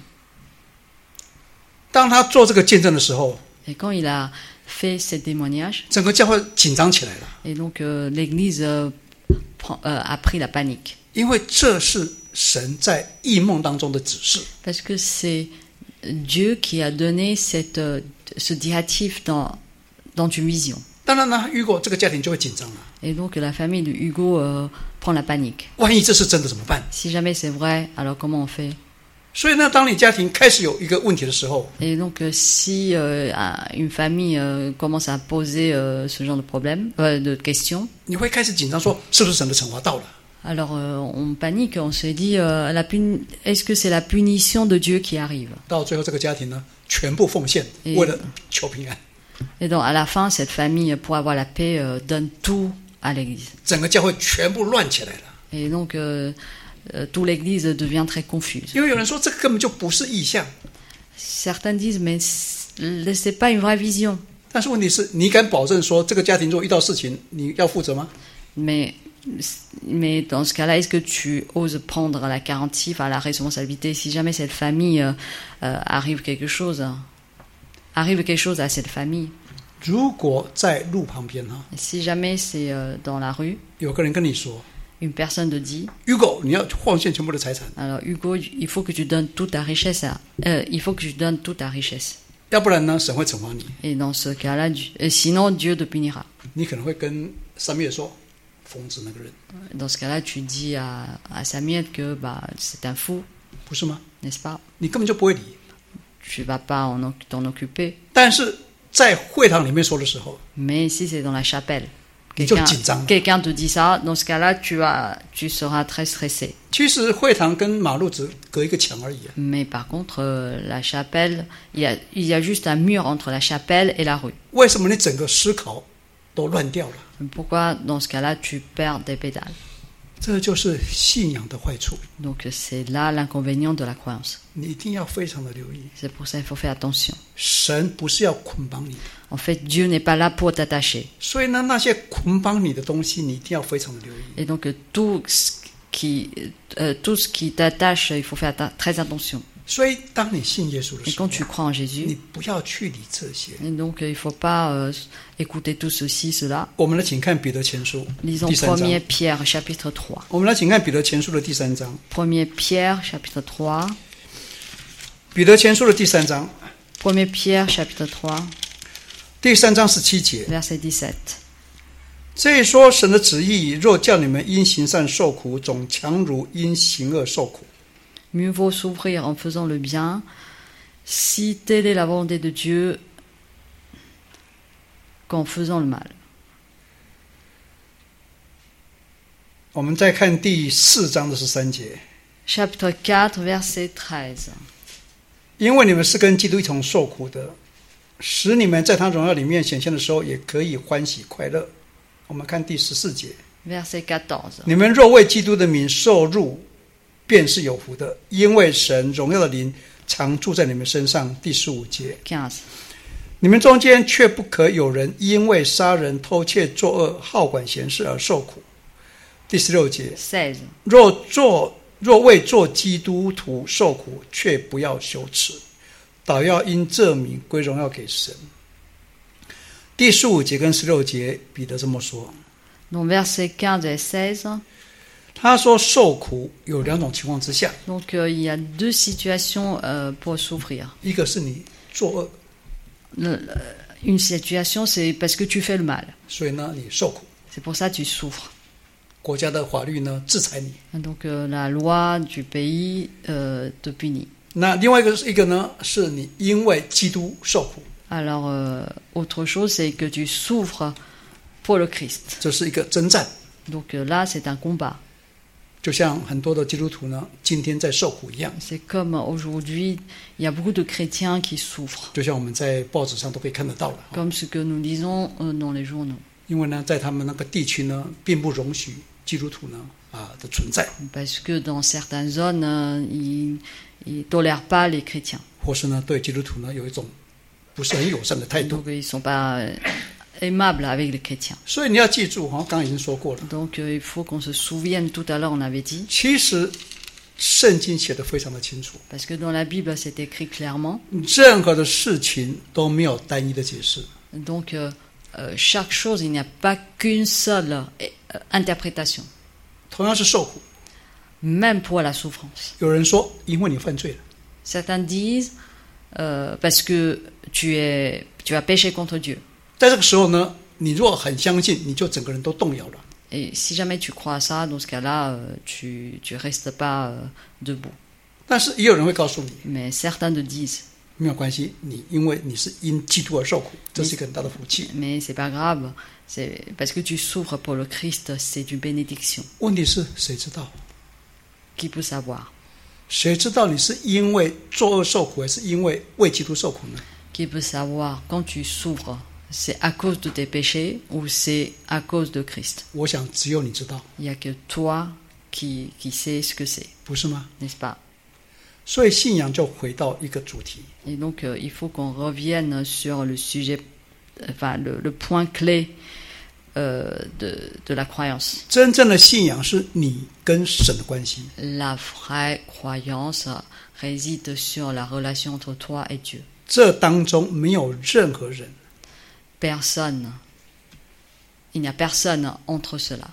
当他做这个见证的时候， Et quand il a fait ce témoignage, 整个教会紧张起来了， et donc l'Église a pris la panique. 因为这是神在异梦当中的指示。 Parce que c'est Dieu qui a donné ce directif dans une vision. 当然呢，Hugo这个家庭就会紧张了。 Et donc la famille de Hugo prend la panique. 万一这是真的怎么办？ Si jamais c'est vrai, alors comment on fait? 所以呢，当你家庭开始有一个问题的时候， Et donc si une famille commence à poser ce genre de problème, de questions, 你会开始紧张，说是不是神的惩罚到了？ alors on panique, on se dit est-ce que c'est la punition de Dieu qui arrive? 到最后，这个家庭呢，全部奉献，为了求平安。 Et donc à la fin, cette famille, pour avoir la paix, donne tout à l'Église. 整个教会全部乱起来了。 Et donc toute l'Église devient très confuse. 因为有人说这个根本就不是异象， Certains disent mais c'est pas une vraie vision. 但是问题是你敢保证说这个家庭如果遇到事情，你要负责吗？ Mais dans ce cas-là, est-ce que tu oses prendre la garantie, enfin la responsabilité, si jamais cette famille arrive quelque chose à cette famille? 如果在路旁边哈， Si jamais c'est dans la rue, 有个人跟你说 une personne te dit, ，Hugo，你要奉献全部的财产， alors Hugo, il faut que tu donnes toute ta richesse il faut que tu donnes toute ta richesse. 要不然呢，神会惩罚你。 Et dans ce cas-là, sinon Dieu te punira. 你可能会跟3月说， 疯子那个人， Dans ce cas-là, tu dis à Samuel que c'est un fou, 不是吗？ n'est-ce pas? 你根本就不会理。 Tu vas pas t'en occuper. 但是在会堂里面说的时候， Mais si c'est dans la chapelle, 你就紧张了。 quelqu'un te dit ça, dans ce cas-là, tu seras très stressé. 其实会堂跟马路只隔一个墙而已啊。 Mais par contre, la chapelle, il y a juste un mur entre la chapelle et la rue. 为什么你整个思考都乱掉了？ Pourquoi, dans ce cas-là, tu perds des pédales? 这就是信仰的坏处， Donc c'est là l'inconvénient de la croyance. 你一定要非常的留意。 C'est pour ça qu'il faut faire attention. 神不是要捆绑你， En fait, Dieu n'est pas là pour t'attacher. 所以呢，那些捆绑你的东西，你一定要非常的留意。 Et donc tout ce qui t'attache, il faut faire très attention. 所以，当你信耶稣的 Et 时候 quand，tu crois en 你 Jésus, 不要去理这些。 et donc il ne faut pas écouter tout ceci, cela. 我们来请看彼得前书 Lisons 第3 1 章。 Pierre, chapitre 3. 我们来请看彼得前书的第3章。 1 Pierre, chapitre 3. 彼得前书的第3章， 1 Pierre, chapitre 3, 第3章17节。 verset 17. 所以说，神的旨意若叫你们因行善受苦，总强如因行恶受苦。 Mieux vaut souffrir en faisant le bien, si telle est la volonté de Dieu, qu'en faisant le mal. 我们再看第4章的13节。 Chapitre 4, verset 13. 因为你们是跟基督一同受苦的，使你们在他荣耀里面显现的时候，也可以欢喜快乐。我们看第14节。 Verset 14. 你们若为基督的名受辱，便是有福的，因为神荣耀的灵常住在你们身上。第15节。 15. 你们中间却不可有人因为杀人、偷窃、作恶、好管闲事而受苦。第16节。 16. 若为做基督徒受苦，却不要羞耻，倒要因这名归荣耀给神。第15节跟16节，彼得这么说。 Donc verset 15 et 16. 他说受苦有2种情况之下， Donc il y a deux situations pour souffrir. 一个是你作恶， Une situation, c'est parce que tu fais le mal. 所以呢你受苦， C'est pour ça que tu souffres. 国家的法律呢制裁你。 Donc la loi du pays te punit. 那另外一个呢，是你因为基督受苦， Alors autre chose, c'est que tu souffres pour le Christ. 这是一个征战。 Donc là, c'est un combat. 就像很多的基督徒呢，今天在受苦一样。 C'est comme aujourd'hui, il y a beaucoup de chrétiens qui souffrent. 就像我们在报纸上都可以看得到了。 Comme ce que nous lisons dans les journaux. 因为呢，在他们那个地区呢，并不容许基督徒呢的存在， Parce que dans certaines zones, ils ne tolèrent pas les chrétiens. 或是呢，对基督徒呢有一种不是很友善的态度。 Donc ils ne sont pas aimables avec les chrétiens. 所以你要记住，刚刚已经说过了， Donc il faut qu'on se souvienne, tout à l'heure on avait dit, 其实圣经写得非常的清楚， parce que dans la Bible c'est écrit clairement, 任何的事情都没有单一的解释。 donc chaque chose, il n'y a pas qu'une seule interprétation, 同样是受苦， même pour la souffrance. 有人说因为你犯罪了， Certains disent parce que tu as péché contre Dieu. 在这个时候呢，你若很相信，你就整个人都动摇了。 Et si jamais tu crois à ça, dans ce cas-là, tu restes pas debout. 但是也有人会告诉你， Mais certains te disent, 没有关系，因为你是因基督而受苦，这是一个很大的福气。 mais c'est pas grave, c'est parce que tu souffres pour le Christ, c'est une bénédiction. 问题是谁知道？ Qui peut savoir? 谁知道你是因为作恶受苦，还是因为为基督受苦呢？ Qui peut savoir quand tu souffres, c'est à cause de tes péchés ou c'est à cause de Christ? 我想只有你知道， Il n'y a que toi qui sais ce que c'est, 不是吗？ n'est-ce pas? 所以信仰就回到一个主题， Et donc il faut qu'on revienne sur le sujet, enfin le point clé de la croyance. 真正的信仰是你跟神的关系。 La vraie croyance réside sur la relation entre toi et Dieu. 这当中没有任何人， Personne, il n'y a personne entre cela.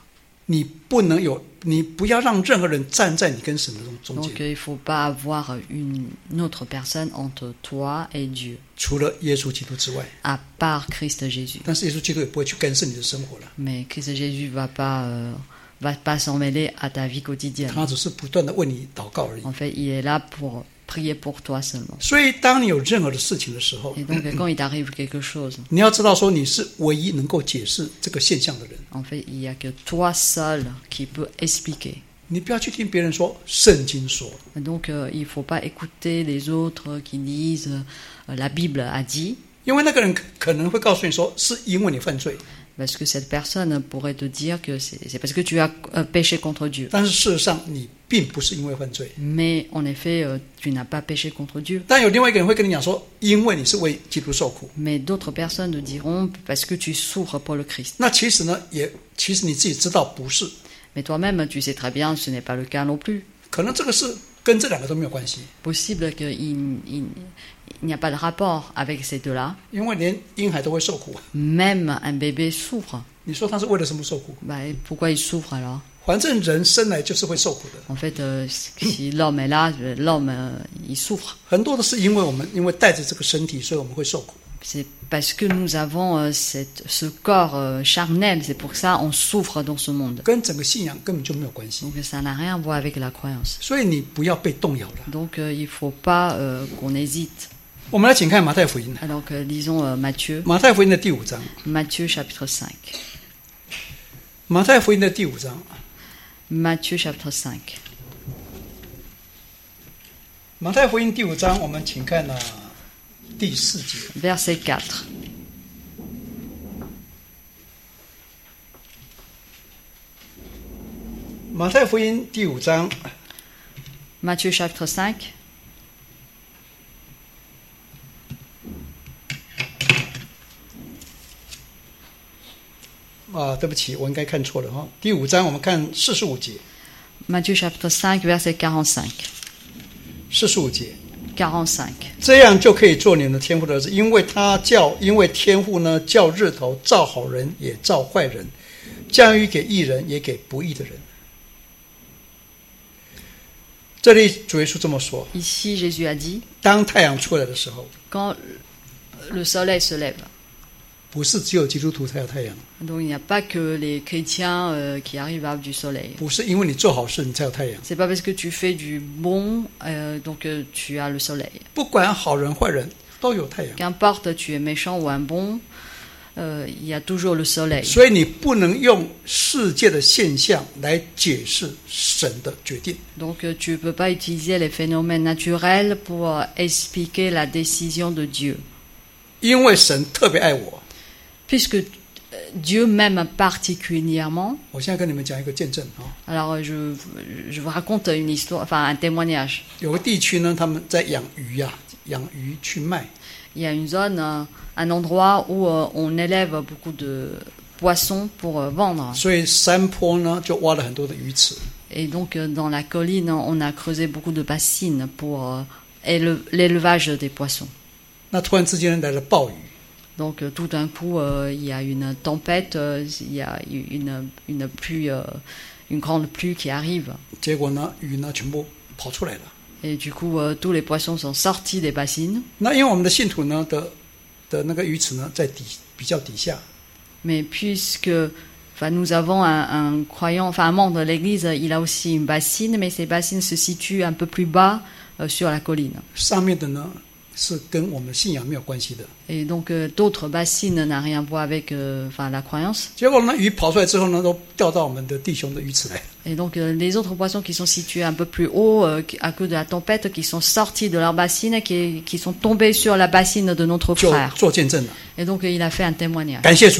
你不要让任何人站在你跟神的中 Donc 间， il ne faut pas avoir une autre personne entre toi et Dieu, 除了耶稣基督之外。 à part Christ Jésus. 但是耶稣基督也不会去干涉你的生活了， Mais Christ Jésus va pas s'en mêler à ta vie quotidienne. 他只是不断的为你祷告而已。 En fait, il est là pour prier pour toi seulement. 所以，当你有任何的事情的时候， Et donc, quand il t'arrive quelque chose, 你要知道说你是唯一能够解释这个现象的人。 en fait, il n'y a que toi seul qui peut expliquer. 你不要去听别人说圣经说， Et donc, il ne faut pas écouter les autres qui disent la Bible a dit, 因为那个人可能会告诉你说是因为你犯罪， parce que cette personne pourrait te dire que c'est parce que tu as péché contre Dieu. 但是事实上你并不是因为犯罪。 Mais en effet, tu n'as pas péché contre Dieu. 但有另外一个人会跟你讲说，因为你是为基督受苦。 Mais d'autres personnes te diront parce que tu souffres pour le Christ. 那其实呢，其实你自己知道不是， Mais toi-même, tu sais très bien, ce n'est pas le cas non plus. 可能这个是跟这两个都没有关系， Possible qu'il n'y a pas de rapport avec ces deux-là. 因为连婴孩都会受苦。 Même un bébé souffre. 你说他是为了什么受苦？ Bah, et pourquoi il souffre alors? 反正人生来就是会受苦的。 En fait, si l'homme est là, l'homme, il souffre. 很多的是因为我们因为带着这个身体，所以我们会受苦。 C'est parce que nous avons ce corps charnel, c'est pour ça on souffre dans ce monde. 跟整个信仰根本就没有关系， Donc ça n'a rien à voir avec la croyance. 所以你不要被动摇了。 Donc il ne faut pas qu'on hésite. 我们来请看马太福音， Alors lisons Matthieu, 马太福音的第5章， Matthieu chapitre 5. 马太福音的第5章， Matthieu chapitre 5. 马太福音第5章，我们请看第4节。 Verset 4. 马太福音第5章， Matthieu chapitre 5. 对不起，我应该看错了哈。第5章我们看45节， Matthieu chapitre 5, verset 45. 45节， 45. 这样就可以做你们的天父的儿子，因为天父呢叫日头照好人也照坏人，降雨给义人也给不义的人。这里主耶稣这么说： Ici, Jésus a dit, 当太阳出来的时候， quand le soleil se lève. 不是只有基督徒才有太阳， Donc il n'y a pas que les chrétiens qui arrivent à du soleil. 不是因为你做好事你才有太阳。 C'est pas parce que tu fais du bon donc tu as le soleil. 不管好人坏人都有太阳， Qu'importe tu es méchant ou un bon, il y a toujours le soleil. 所以你不能用世界的现象来解释神的决定。 Donc tu ne peux pas utiliser les phénomènes naturels pour expliquer la décision de Dieu. 因为神特别爱我， Puisque Dieu m'aime particulièrement. 我现在跟你们讲一个见证啊。 Alors je vous raconte une histoire, enfin un témoignage. 有个地区呢，他们在养鱼养鱼去卖。 Il y a une zone, un endroit où on élève beaucoup de poissons pour vendre. 所以山坡呢就挖了很多的鱼池。 Et donc dans la colline, on a creusé beaucoup de bassines pour l'élevage des poissons. 那突然之间来了暴雨， Donc tout d'un coup, il y a une tempête, il y a une pluie, une grande pluie qui arrive. 结果呢鱼呢全部跑出来了。 Et du coup, tous les poissons sont sortis des bassines. 那因为我们的信徒呢的那个鱼池呢在比较底下， Mais puisque nous avons un croyant, enfin un membre de l'Église, il a aussi une bassine, mais ces bassines se situent un peu plus bas sur la colline. 上面的呢是跟我们信仰没有关系的。 Et donc d'autres bassines n'ont rien à voir avec la croyance. 结果呢鱼跑出来之后呢，都掉到我们的弟兄的鱼池来。 Et donc les autres poissons qui sont situés un peu plus haut à cause de la tempête, qui sont sortis de leur bassine, qui sont tombés sur la bassine de notre 就 frère. 做见证了， Et donc il a fait un témoignage. 感谢主，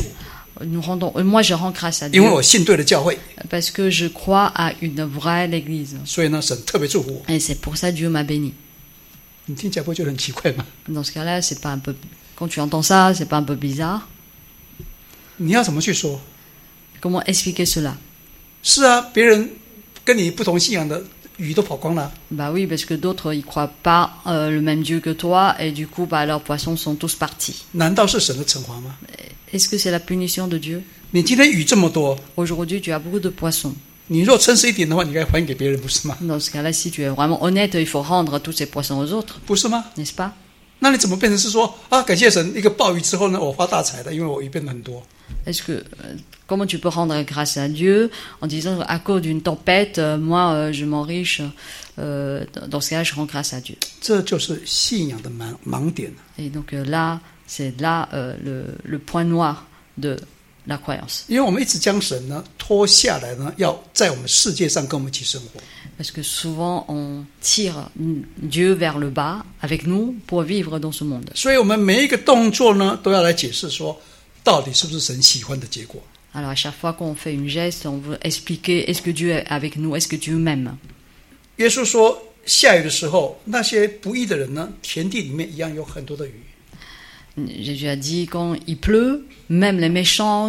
Moi je rends grâce à 因为 Dieu 我信对了教会， parce que je crois à une vraie Église. 所以呢神特别祝福我。 Et c'est pour ça que Dieu m'a béni. 你听起来不会觉得很奇怪吗？ Dans ce cas-là, c'est pas un peu. Quand tu entends ça, c'est pas un peu bizarre. 你要怎么去说？ Comment expliquer cela? 是啊，别人跟你不同信仰的鱼都跑光了。 Bah oui, parce que d'autres ils croient pas le même Dieu que toi et du coup bah leurs poissons sont tous partis. 难道是神的惩罚吗？ Est-ce que c'est la punition de Dieu? 你今天鱼这么多， Aujourd'hui, tu as beaucoup de poissons. 你若诚实一点的话，你该还给别人，不是吗？ Dans ce cas-là, si tu es vraiment honnête, il faut rendre tous ces poissons aux autres, 不是吗？ n'est-ce pas? 那你怎么变成是说啊，感谢神，一个暴雨之后呢，我发大财了，因为我鱼变得很多。 Est-ce que comment tu peux rendre grâce à Dieu en disant à cause d'une tempête, moi je m'enriche, dans ce cas-là, je rends grâce à Dieu. 这就是信仰的盲点。 Et donc là, c'est là le point noir de la croyance. 因为我们一直将神呢拖下来呢，要在我们世界上跟我们一起生活。 Parce que souvent on tire Dieu vers le bas avec nous pour vivre dans ce monde. 所以我们每一个动作呢，都要来解释说，到底是不是神喜欢的结果。 Alors à chaque fois qu'on fait une geste, on veut expliquer est-ce que Dieu est avec nous, est-ce que Dieu m'aime. 耶稣说，下雨的时候，那些不义的人呢，田地里面一样有很多的鱼。 Jésus a dit quand il pleut, même les méchants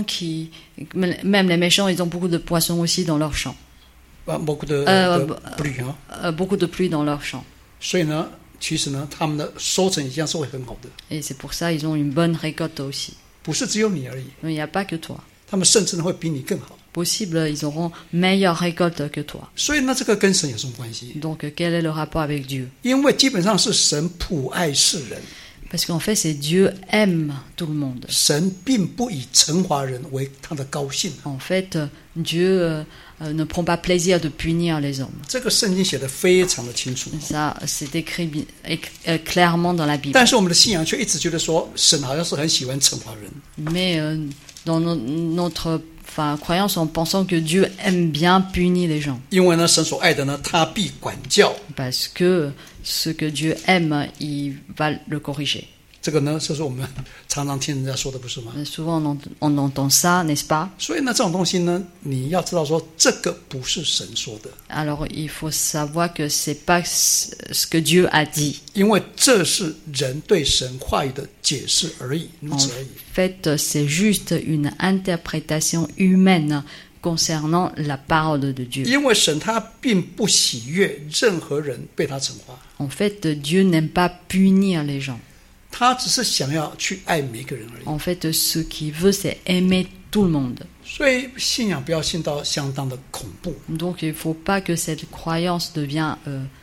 ils ont beaucoup de poissons aussi dans leurs champs. beaucoup的pluie啊， beaucoup de pluie dans leurs champs. 所以呢，其实呢，他们的收成一样是会很好的， Et c'est pour ça ils ont une bonne récolte aussi. 不是只有你而已， Mais il n'y a pas que toi. 他们甚至呢会比你更好。 Possible, ils auront meilleure récolte que toi. 所以呢，这个跟神有什么关系？ Donc quel est le rapport avec Dieu? 因为基本上是神普爱世人， Parce qu'en fait, c'est Dieu aime tout le monde. 神并不以惩罚人为他的高兴。 En fait, Dieu ne prend pas plaisir de punir les hommes. 这个圣经写得非常的清楚， Ça, c'est écrit clairement dans la Bible. 但是我们的信仰却一直觉得说，神好像是很喜欢惩罚人。 Mais dans notre croyance, en pensant que Dieu aime bien punir les gens. 因为呢，神所爱的呢，他必管教。 Parce que ce que Dieu aime, il va le corriger. 这个呢，就是我们常常听人家说的，不是吗？ Souvent, on entend ça, n'est-ce pas? 所以呢，这种东西呢，你要知道说，这个不是神说的， Alors, il faut savoir que c'est pas ce que Dieu a dit. 因为这是人对神话语的解释而已，如此而已。 En fait, c'est juste une interprétation humaine concernant la parole de Dieu. 因为神他并不喜悦任何人被他惩罚， En fait, Dieu n'aime pas punir les gens. 他只是想要去爱每个人而已。 En fait, ce qu'il veut, c'est aimer tout le monde. 所以信仰不要信到相当的恐怖。 Donc, il ne faut pas que cette croyance devienne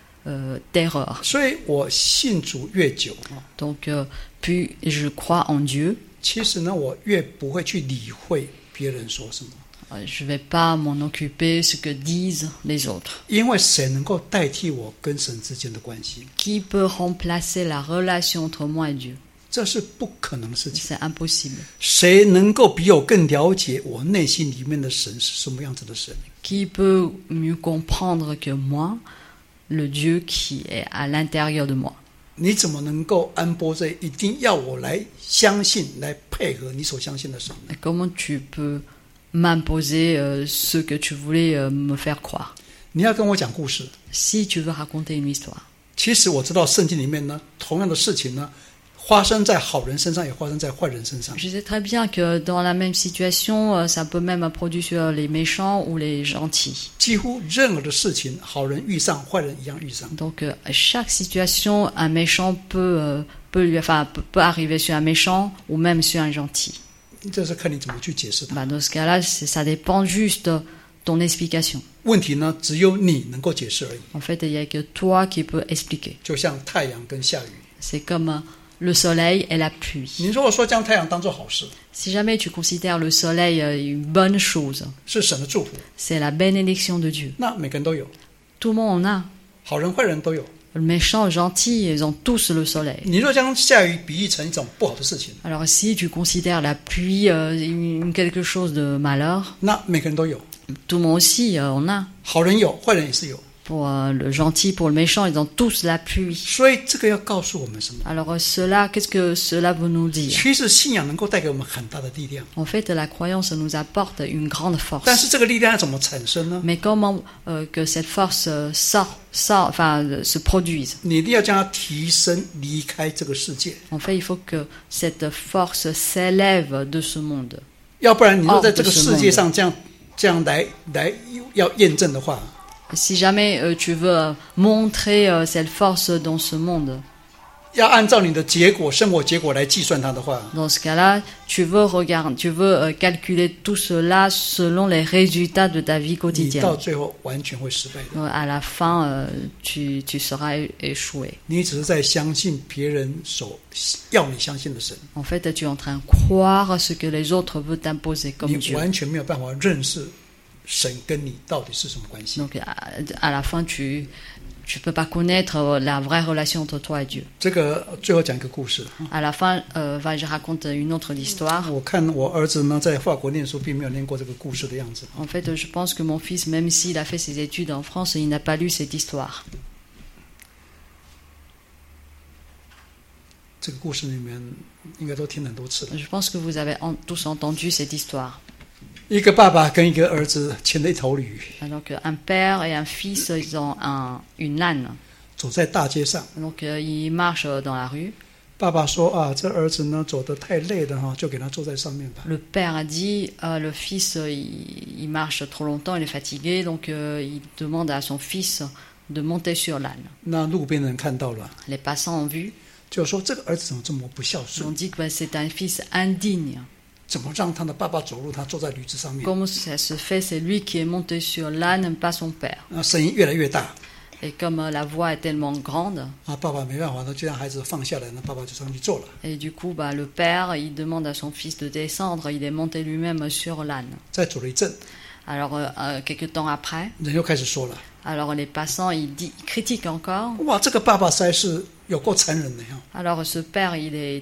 terreur. 所以我信主越久啊， Donc, plus je crois en Dieu, 其实呢，我越不会去理会别人说什么， je ne vais pas m'en occuper ce que disent les autres. 因为谁能够代替我跟神之间的关系？ Qui peut remplacer la relation entre moi et Dieu? 这是不可能的事情。 C'est impossible. 谁能够比我更了解我内心里面的神是什么样子的神？ Qui peut mieux comprendre que moi le Dieu qui est à l'intérieur de moi? 你怎么能够安播这一定要我来相信、来配合你所相信的神呢？ Comment tu peux m'imposer ce que tu voulais me faire croire? 你要跟我讲故事， Si tu veux raconter une histoire. 其实我知道圣经里面呢，同样的事情呢，发生在好人身上，也发生在坏人身上。 Je sais très bien que dans la même situation, ça peut même produire sur les méchants ou les gentils. 几乎任何的事情，好人遇上，坏人一样遇上。 Donc chaque situation, un méchant peut arriver sur un méchant ou même sur un gentil. 这是看你怎么去解释它。 Dans ce cas-là, ça dépend juste de ton explication. 问题呢，只有你能够解释而已。 En fait, il n'y a que toi qui peux expliquer. 就像太阳跟下雨， C'est comme le soleil et la pluie. 你如果说将太阳当作好事， Si jamais tu considères le soleil une bonne chose, 是神的祝福， c'est la bénédiction de Dieu. 那每个人都有， Tout le monde en a. 好人坏人都有。 Le méchant, le gentil, ils ont tous le soleil. 你若将下雨比喻成一种不好的事情， Alors si tu considères la pluie quelque chose de malheur, 那每个人都有， tout le monde aussi en a. 好人有，坏人也是有。 Pour le gentil, pour le méchant, ils ont tous la pluie. 所以这个要告诉我们什么？ Alors qu'est-ce que cela veut nous dire? 其实信仰能够带给我们很大的力量， En fait, la croyance nous apporte une grande 但 force. 是这个力量要怎么产生呢？ Mais comment que cette force se produise? 你一定要将它提升，离开这个世界， En fait, il faut que cette force s'élève de ce monde. 要不然你若在这个世界上这样来要验证的话， Si jamais tu veux montrer cette force dans ce monde, 要按照你的结果、生活结果来计算它的话， dans ce cas-là, tu veux calculer tout cela selon les résultats de ta vie 你 quotidienne. 到最后完全会失败的。 Donc, à la fin, tu seras échoué. 你只是在相信别人所要你相信的神， En fait, tu es en train de croire ce que les autres veulent t'imposer comme 你 Dieu. 完全没有办法认识神跟你到底是什么关系。 Donc, à la fin, tu peux pas connaître la vraie relation entre toi et Dieu. 这个最后讲一个故事。 À la fin, je raconte une autre histoire. 我看我儿子呢在法国念书，并没有念过这个故事的样子。 En fait, je pense que mon fils, même s'il a fait ses études en France, il n'a pas lu cette histoire. 这个故事里面应该都听很多次了。 Je pense que vous avez tous entendu cette histoire. 一个爸爸跟一个儿子牵了一头驴， Alors qu'un père et un fils, ils ont une âne. 走在大街上。 Donc, ils marchent dans la rue. 爸爸说啊，这儿子呢走得太累了哈，就给他坐在上面吧。 Le père a dit, le fils, il marche trop longtemps, il est fatigué, donc il demande à son fils de monter sur l'âne. 那路边的人看到了， Les passants ont vu, 就说这个儿子怎么这么不孝 ils ont 顺？ dit que c'est un fils indigne. 怎么让他的爸爸走路，他坐在驴子上面？ Comment ça se fait? C'est lui qui est monté sur l'âne, pas son père. 那声音越来越大， Et comme la voix est tellement grande, 啊，爸爸没办法，那就让孩子放下来，那爸爸就上去坐了。 et du coup, le père, il demande à son fils de descendre, il est monté lui-même sur l'âne. 再走了一阵， Alors, quelques temps après, 人又开始说了： alors les passants, ils critiquent encore. 哇，这个爸爸实在是有够残忍的呀！ Alors, ce père,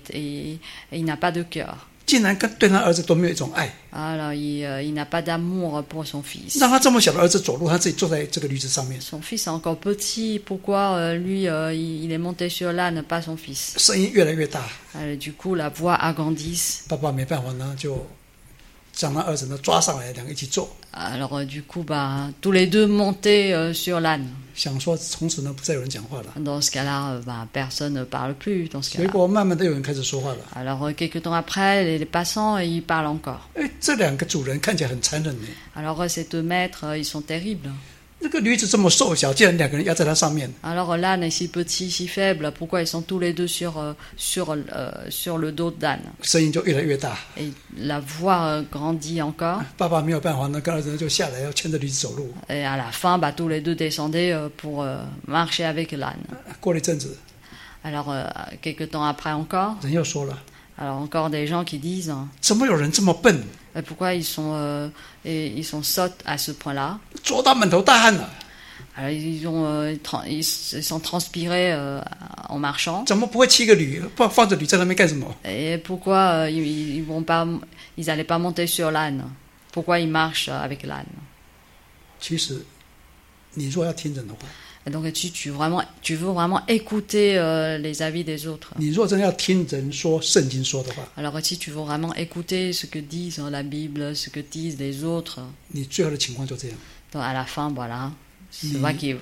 il n'a pas de cœur. 竟然对他儿子都没有一种爱， Alors, il n'a pas d'amour pour son fils. 让他这么小的儿子走路，他自己坐在这个驴子上面， Son fils est encore petit, pourquoi lui, il est monté sur l'âne, pas son fils? 声音越来越大。 Du coup, la voix agrandisse. 爸爸没办法呢，就将他儿子呢抓上来，两个一起坐， Alors, du coup, tous les deux montaient sur l'âne. 想说从此呢不再有人讲话了。 Dans ce cas-là, personne ne parle plus. Dans ce 结 cas-là. 果慢慢的有人开始说话了。 Alors, quelques temps après, les passants, ils parlent encore. 哎，这两个主人看起来很残忍呢。 Alors, ces deux maîtres, ils sont terribles. 那个驴子这么瘦小，竟然两个人压在他上面， Alors, l'âne est si petit, si faible, pourquoi ils sont tous les deux sur le dos de l'âne? 声音就越来越大。 Et la voix grandit encore. 爸爸没有办法呢，跟儿子就下来要牵着驴子走路。 Et à la fin, tous les deux descendaient pour marcher avec l'âne. 过了一阵子， Alors, quelques temps après encore, 人又说了： alors encore des gens qui disent 怎么有人这么笨， pourquoi ils sont sots à ce point-là. 捉到满头大汗了？ Alors, ils sont transpirés en marchant. 怎么不会骑个驴，放着驴在那边干什么？ Et pourquoi ils n'allaient pas monter sur l'âne? Pourquoi ils marchent avec l'âne? 其实，你若要听人的话， Et donc, tu veux vraiment écouter les avis des autres. 你若真的要听人说圣经说的话， Alors, si tu veux vraiment écouter ce que disent la Bible, ce que disent les autres, 你最后的情况就这样。 donc à la fin, voilà, c'est vrai que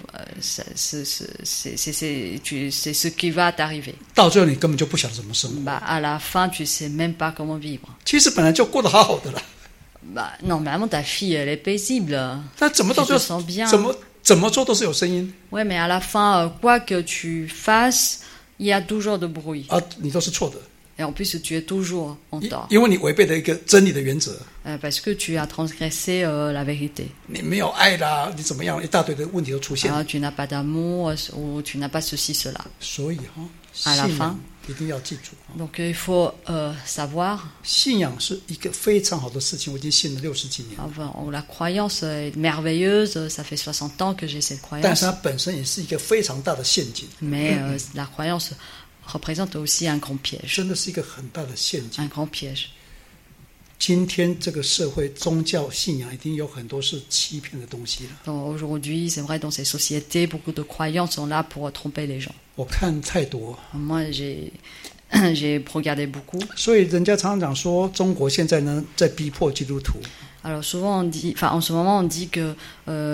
c'est ce qui va t'arriver. 到最后你根本就不晓得怎么生活。 À la fin, tu sais même pas comment vivre. 其实本来就过得好好的了， Normalement, ta fille, elle est paisible. 但怎么到 Tu 最 te 后 sens bien. 怎么做都是有声音 Ouais, mais à la fin, quoi que tu fasses, il y a toujours de bruit. 啊，你都是错的， Et en plus, tu es toujours en 因 tort. 因为你违背了一个真理的原则， Parce que tu as transgressé la vérité. 你没有爱啦，你怎么样，一大堆的问题都出现。 Alors, tu n'as pas d'amour ou tu n'as pas ceci, cela. 所以哈， à la 信 fin 仰一定要记住， Donc, il faut savoir, 信仰是一个非常好的事情，我已经信了60几年， la croyance est merveilleuse. Ça fait 60 ans que j'ai cette 但是 croyance. 它本身也是一个非常大的陷阱， Mais la croyance représente aussi un grand piège. 真的是一个很大的陷阱。 Un grand piège. 今天这个社会，宗教信仰一定有很多是欺骗的东西了。 Donc, aujourd'hui, c'est vrai, dans ces sociétés, beaucoup de croyances sont là pour tromper les gens. 我看太多， Moi, j'ai regardé beaucoup. 所以人家常常讲说，中国现在呢在逼迫基督徒。 Alors souvent, en ce moment, on dit que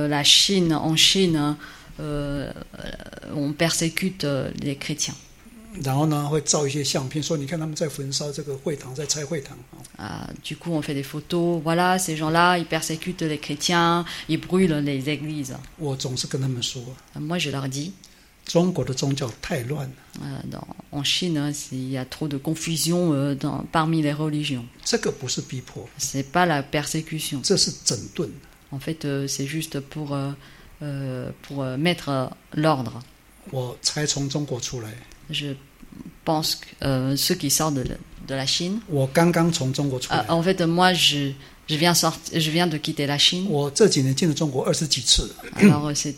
en Chine, on persécute les chrétiens. 然后呢会照一些相片，说你看他们在焚烧这个会堂，在拆会堂。 Du coup, on fait des photos. Voilà, ces gens-là, ils persécutent les chrétiens, ils brûlent les églises. 我总是跟他们说， Moi, je leur dis, 中国的宗教太乱了， en Chine, il y a trop de confusion parmi les religions. 这个不是逼迫， C'est pas la persécution. 这是整顿。 En fait, c'est juste pour mettre l'ordre. 我才从中国出来， Je pense que ceux qui sortent de la Chine. 我刚刚从中国出来， En fait, moi, je viens de quitter la Chine. 我这几年进了中国20几次， Alors, c'est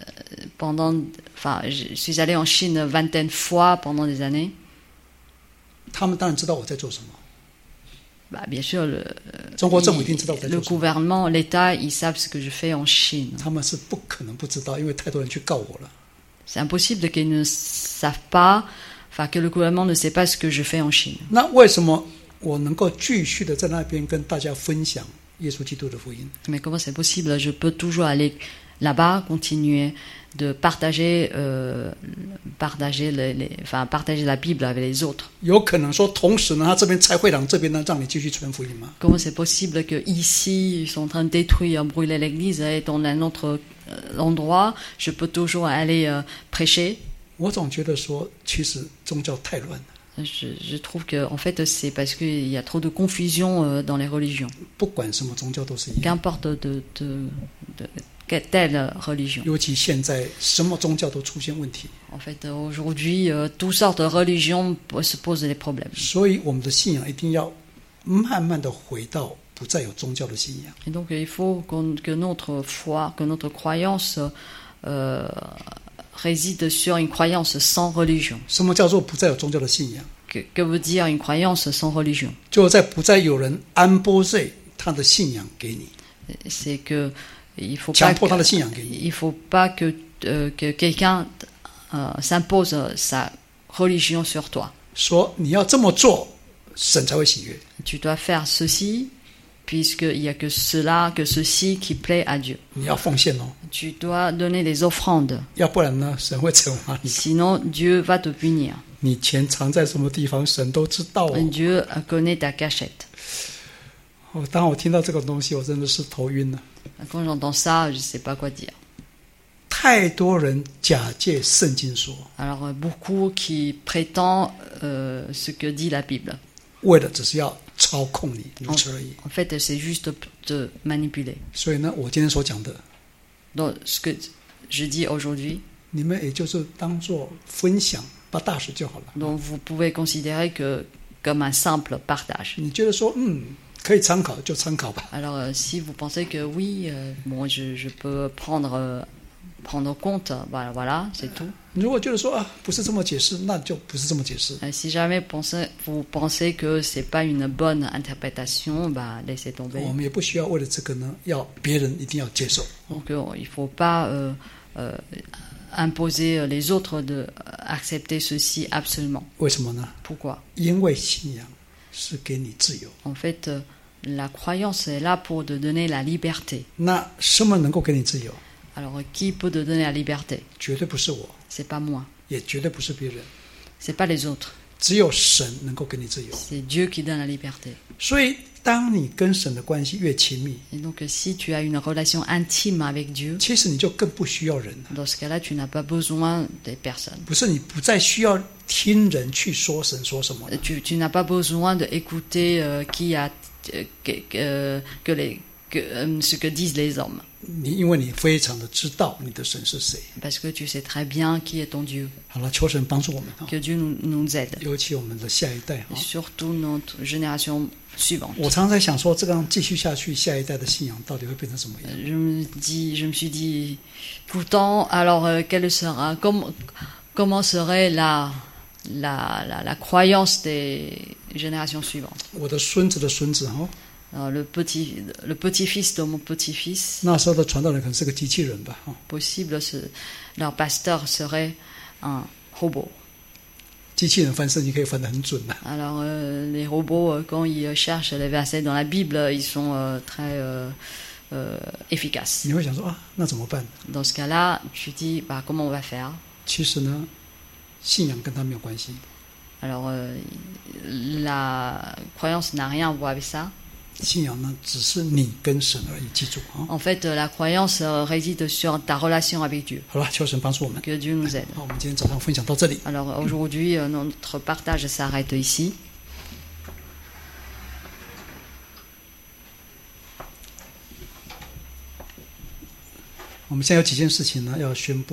je suis allé en Chine vingtaine de fois pendant des années. 他们当然知道我在做什么。 Bien sûr, 中国政府一定知道我在 le 做什么， gouvernement, l'État, ils savent ce que je fais en Chine. 他们是不可能不知道，因为太多人去告我了。 C'est impossible qu'ils ne savent pas, que le gouvernement ne sait pas ce que je fais en Chine. 那为什么我能够继续的在那边跟大家分享耶稣基督的福音？ Mais comment c'est possible? Je peux toujours aller là-bas, continuer de partager la Bible avec les autres. 有可能说，同时呢，他这边拆会堂，这边呢，让你继续传福音吗？ Comment c'est possible que ici ils sont en train de détruire, brûler l'église, et dans un autre endroit, je peux toujours aller prêcher? 我总觉得说，其实宗教太乱了。 Je trouve que en fait c'est parce qu'il y a trop de confusion dans les religions. 不管什么宗教都是一样， Qu'importe de telle religion. 尤其现在什么宗教都出现问题， En fait, aujourd'hui, toutes sortes de religions se posent des problèmes. 所以我们的信仰一定要慢慢的回到不再有宗教的信仰。 Et donc il faut que notre foi, que notre croyance réside sur une croyance sans religion. 什么叫做不再有宗教的信仰？ Que veut dire une croyance sans religion? 就在不再有人安播罪他的信仰给你， C'est que il faut 强 pas 迫他的信仰给你。 il faut pas que quelqu'un s'impose sa religion sur toi. 说你要这么做，神才会喜悦。 Tu dois faire ceci, puisqu'il n'y a que cela, que ceci qui plaît à Dieu. 你要奉献哦， Tu dois donner des offrandes, 要不然呢，神会惩罚你。 sinon Dieu va te punir. 你钱藏在什么地方，神都知道哦。 Dieu connaît ta cachette. 当我听到这个东西，我真的是头晕了。 Quand j'entends ça, je ne sais pas quoi dire. 太多人假借圣经说， Alors, beaucoup qui prétendent ce que dit la Bible. 为了只是要操控你，如此而已。 En fait, c'est juste te manipuler. 所以呢，我今天所讲的， Donc, ce que je dis aujourd'hui, 你们也就是当做分享把大事就好了。 donc vous pouvez considérer que comme un simple partage. 你觉得说，可以参考就参考吧。 Alors, si vous pensez que oui, bon, je peux prendre compte, voilà, c'est tout. 如果觉得说不是这么解释，那就不是这么解释。 Si jamais vous pensez que c'est pas une bonne interprétation, laissez tomber. 我们也不需要为了这个呢，要别人一定要接受。 Donc, il faut pas imposer les autres de accepter ceci absolument. 为什么呢？ Pourquoi? 因为信仰是给你自由。 En fait, la croyance est là pour te donner la liberté. 那什么能够给你自由？ Alors, qui peut te donner la liberté? 绝对不是我， C'est pas moi, 也绝对不是别人， c'est pas les autres. 只有神能够给你自由。 C'est Dieu qui donne la liberté. 所以，当你跟神的关系越亲密， Et donc, si tu as une relation intime avec Dieu, 其实你就更不需要人了。 dans ce cas-là, tu n'as pas besoin des personnes. 不是你不再需要听人去说神说什么了， Tu n'as pas besoin d'écouter ce que disent les hommes. 因为你非常的知道你的神是谁。 Parce que tu sais très bien qui est ton Dieu. 好了，求神帮助我们 Que Dieu nous aide. 尤其我们的下一代 Et surtout notre génération suivante. 我常常在想说，这样继续下去，下一代的信仰到底会变成什么样？ Je me suis dit, pourtant, alors comment serait la croyance des générations suivantes? 我的孙子的孙子 Alors, le petit-fils de mon petit-fils, 那时候的传道人可能是个机器人吧 possible, leur pasteur serait un robot. 机器人翻圣经可以翻得很准的。 Alors, les robots, quand ils cherchent les versets dans la Bible, ils sont très efficaces. 你会想说那怎么办？ Dans ce cas-là, tu dis, comment on va faire? 其实呢， 信仰跟他没有关系。 Alors, la croyance n'a rien à voir avec ça. 信仰呢，只是你跟神而已，记住啊。 En fait, la croyance réside sur ta relation avec Dieu. 好了，求神帮助我们。 Que Dieu nous aide. 好，我们今天早上分享到这里。 Alors aujourd'hui, notre partage s'arrête ici. 我们现在有几件事情呢要宣布。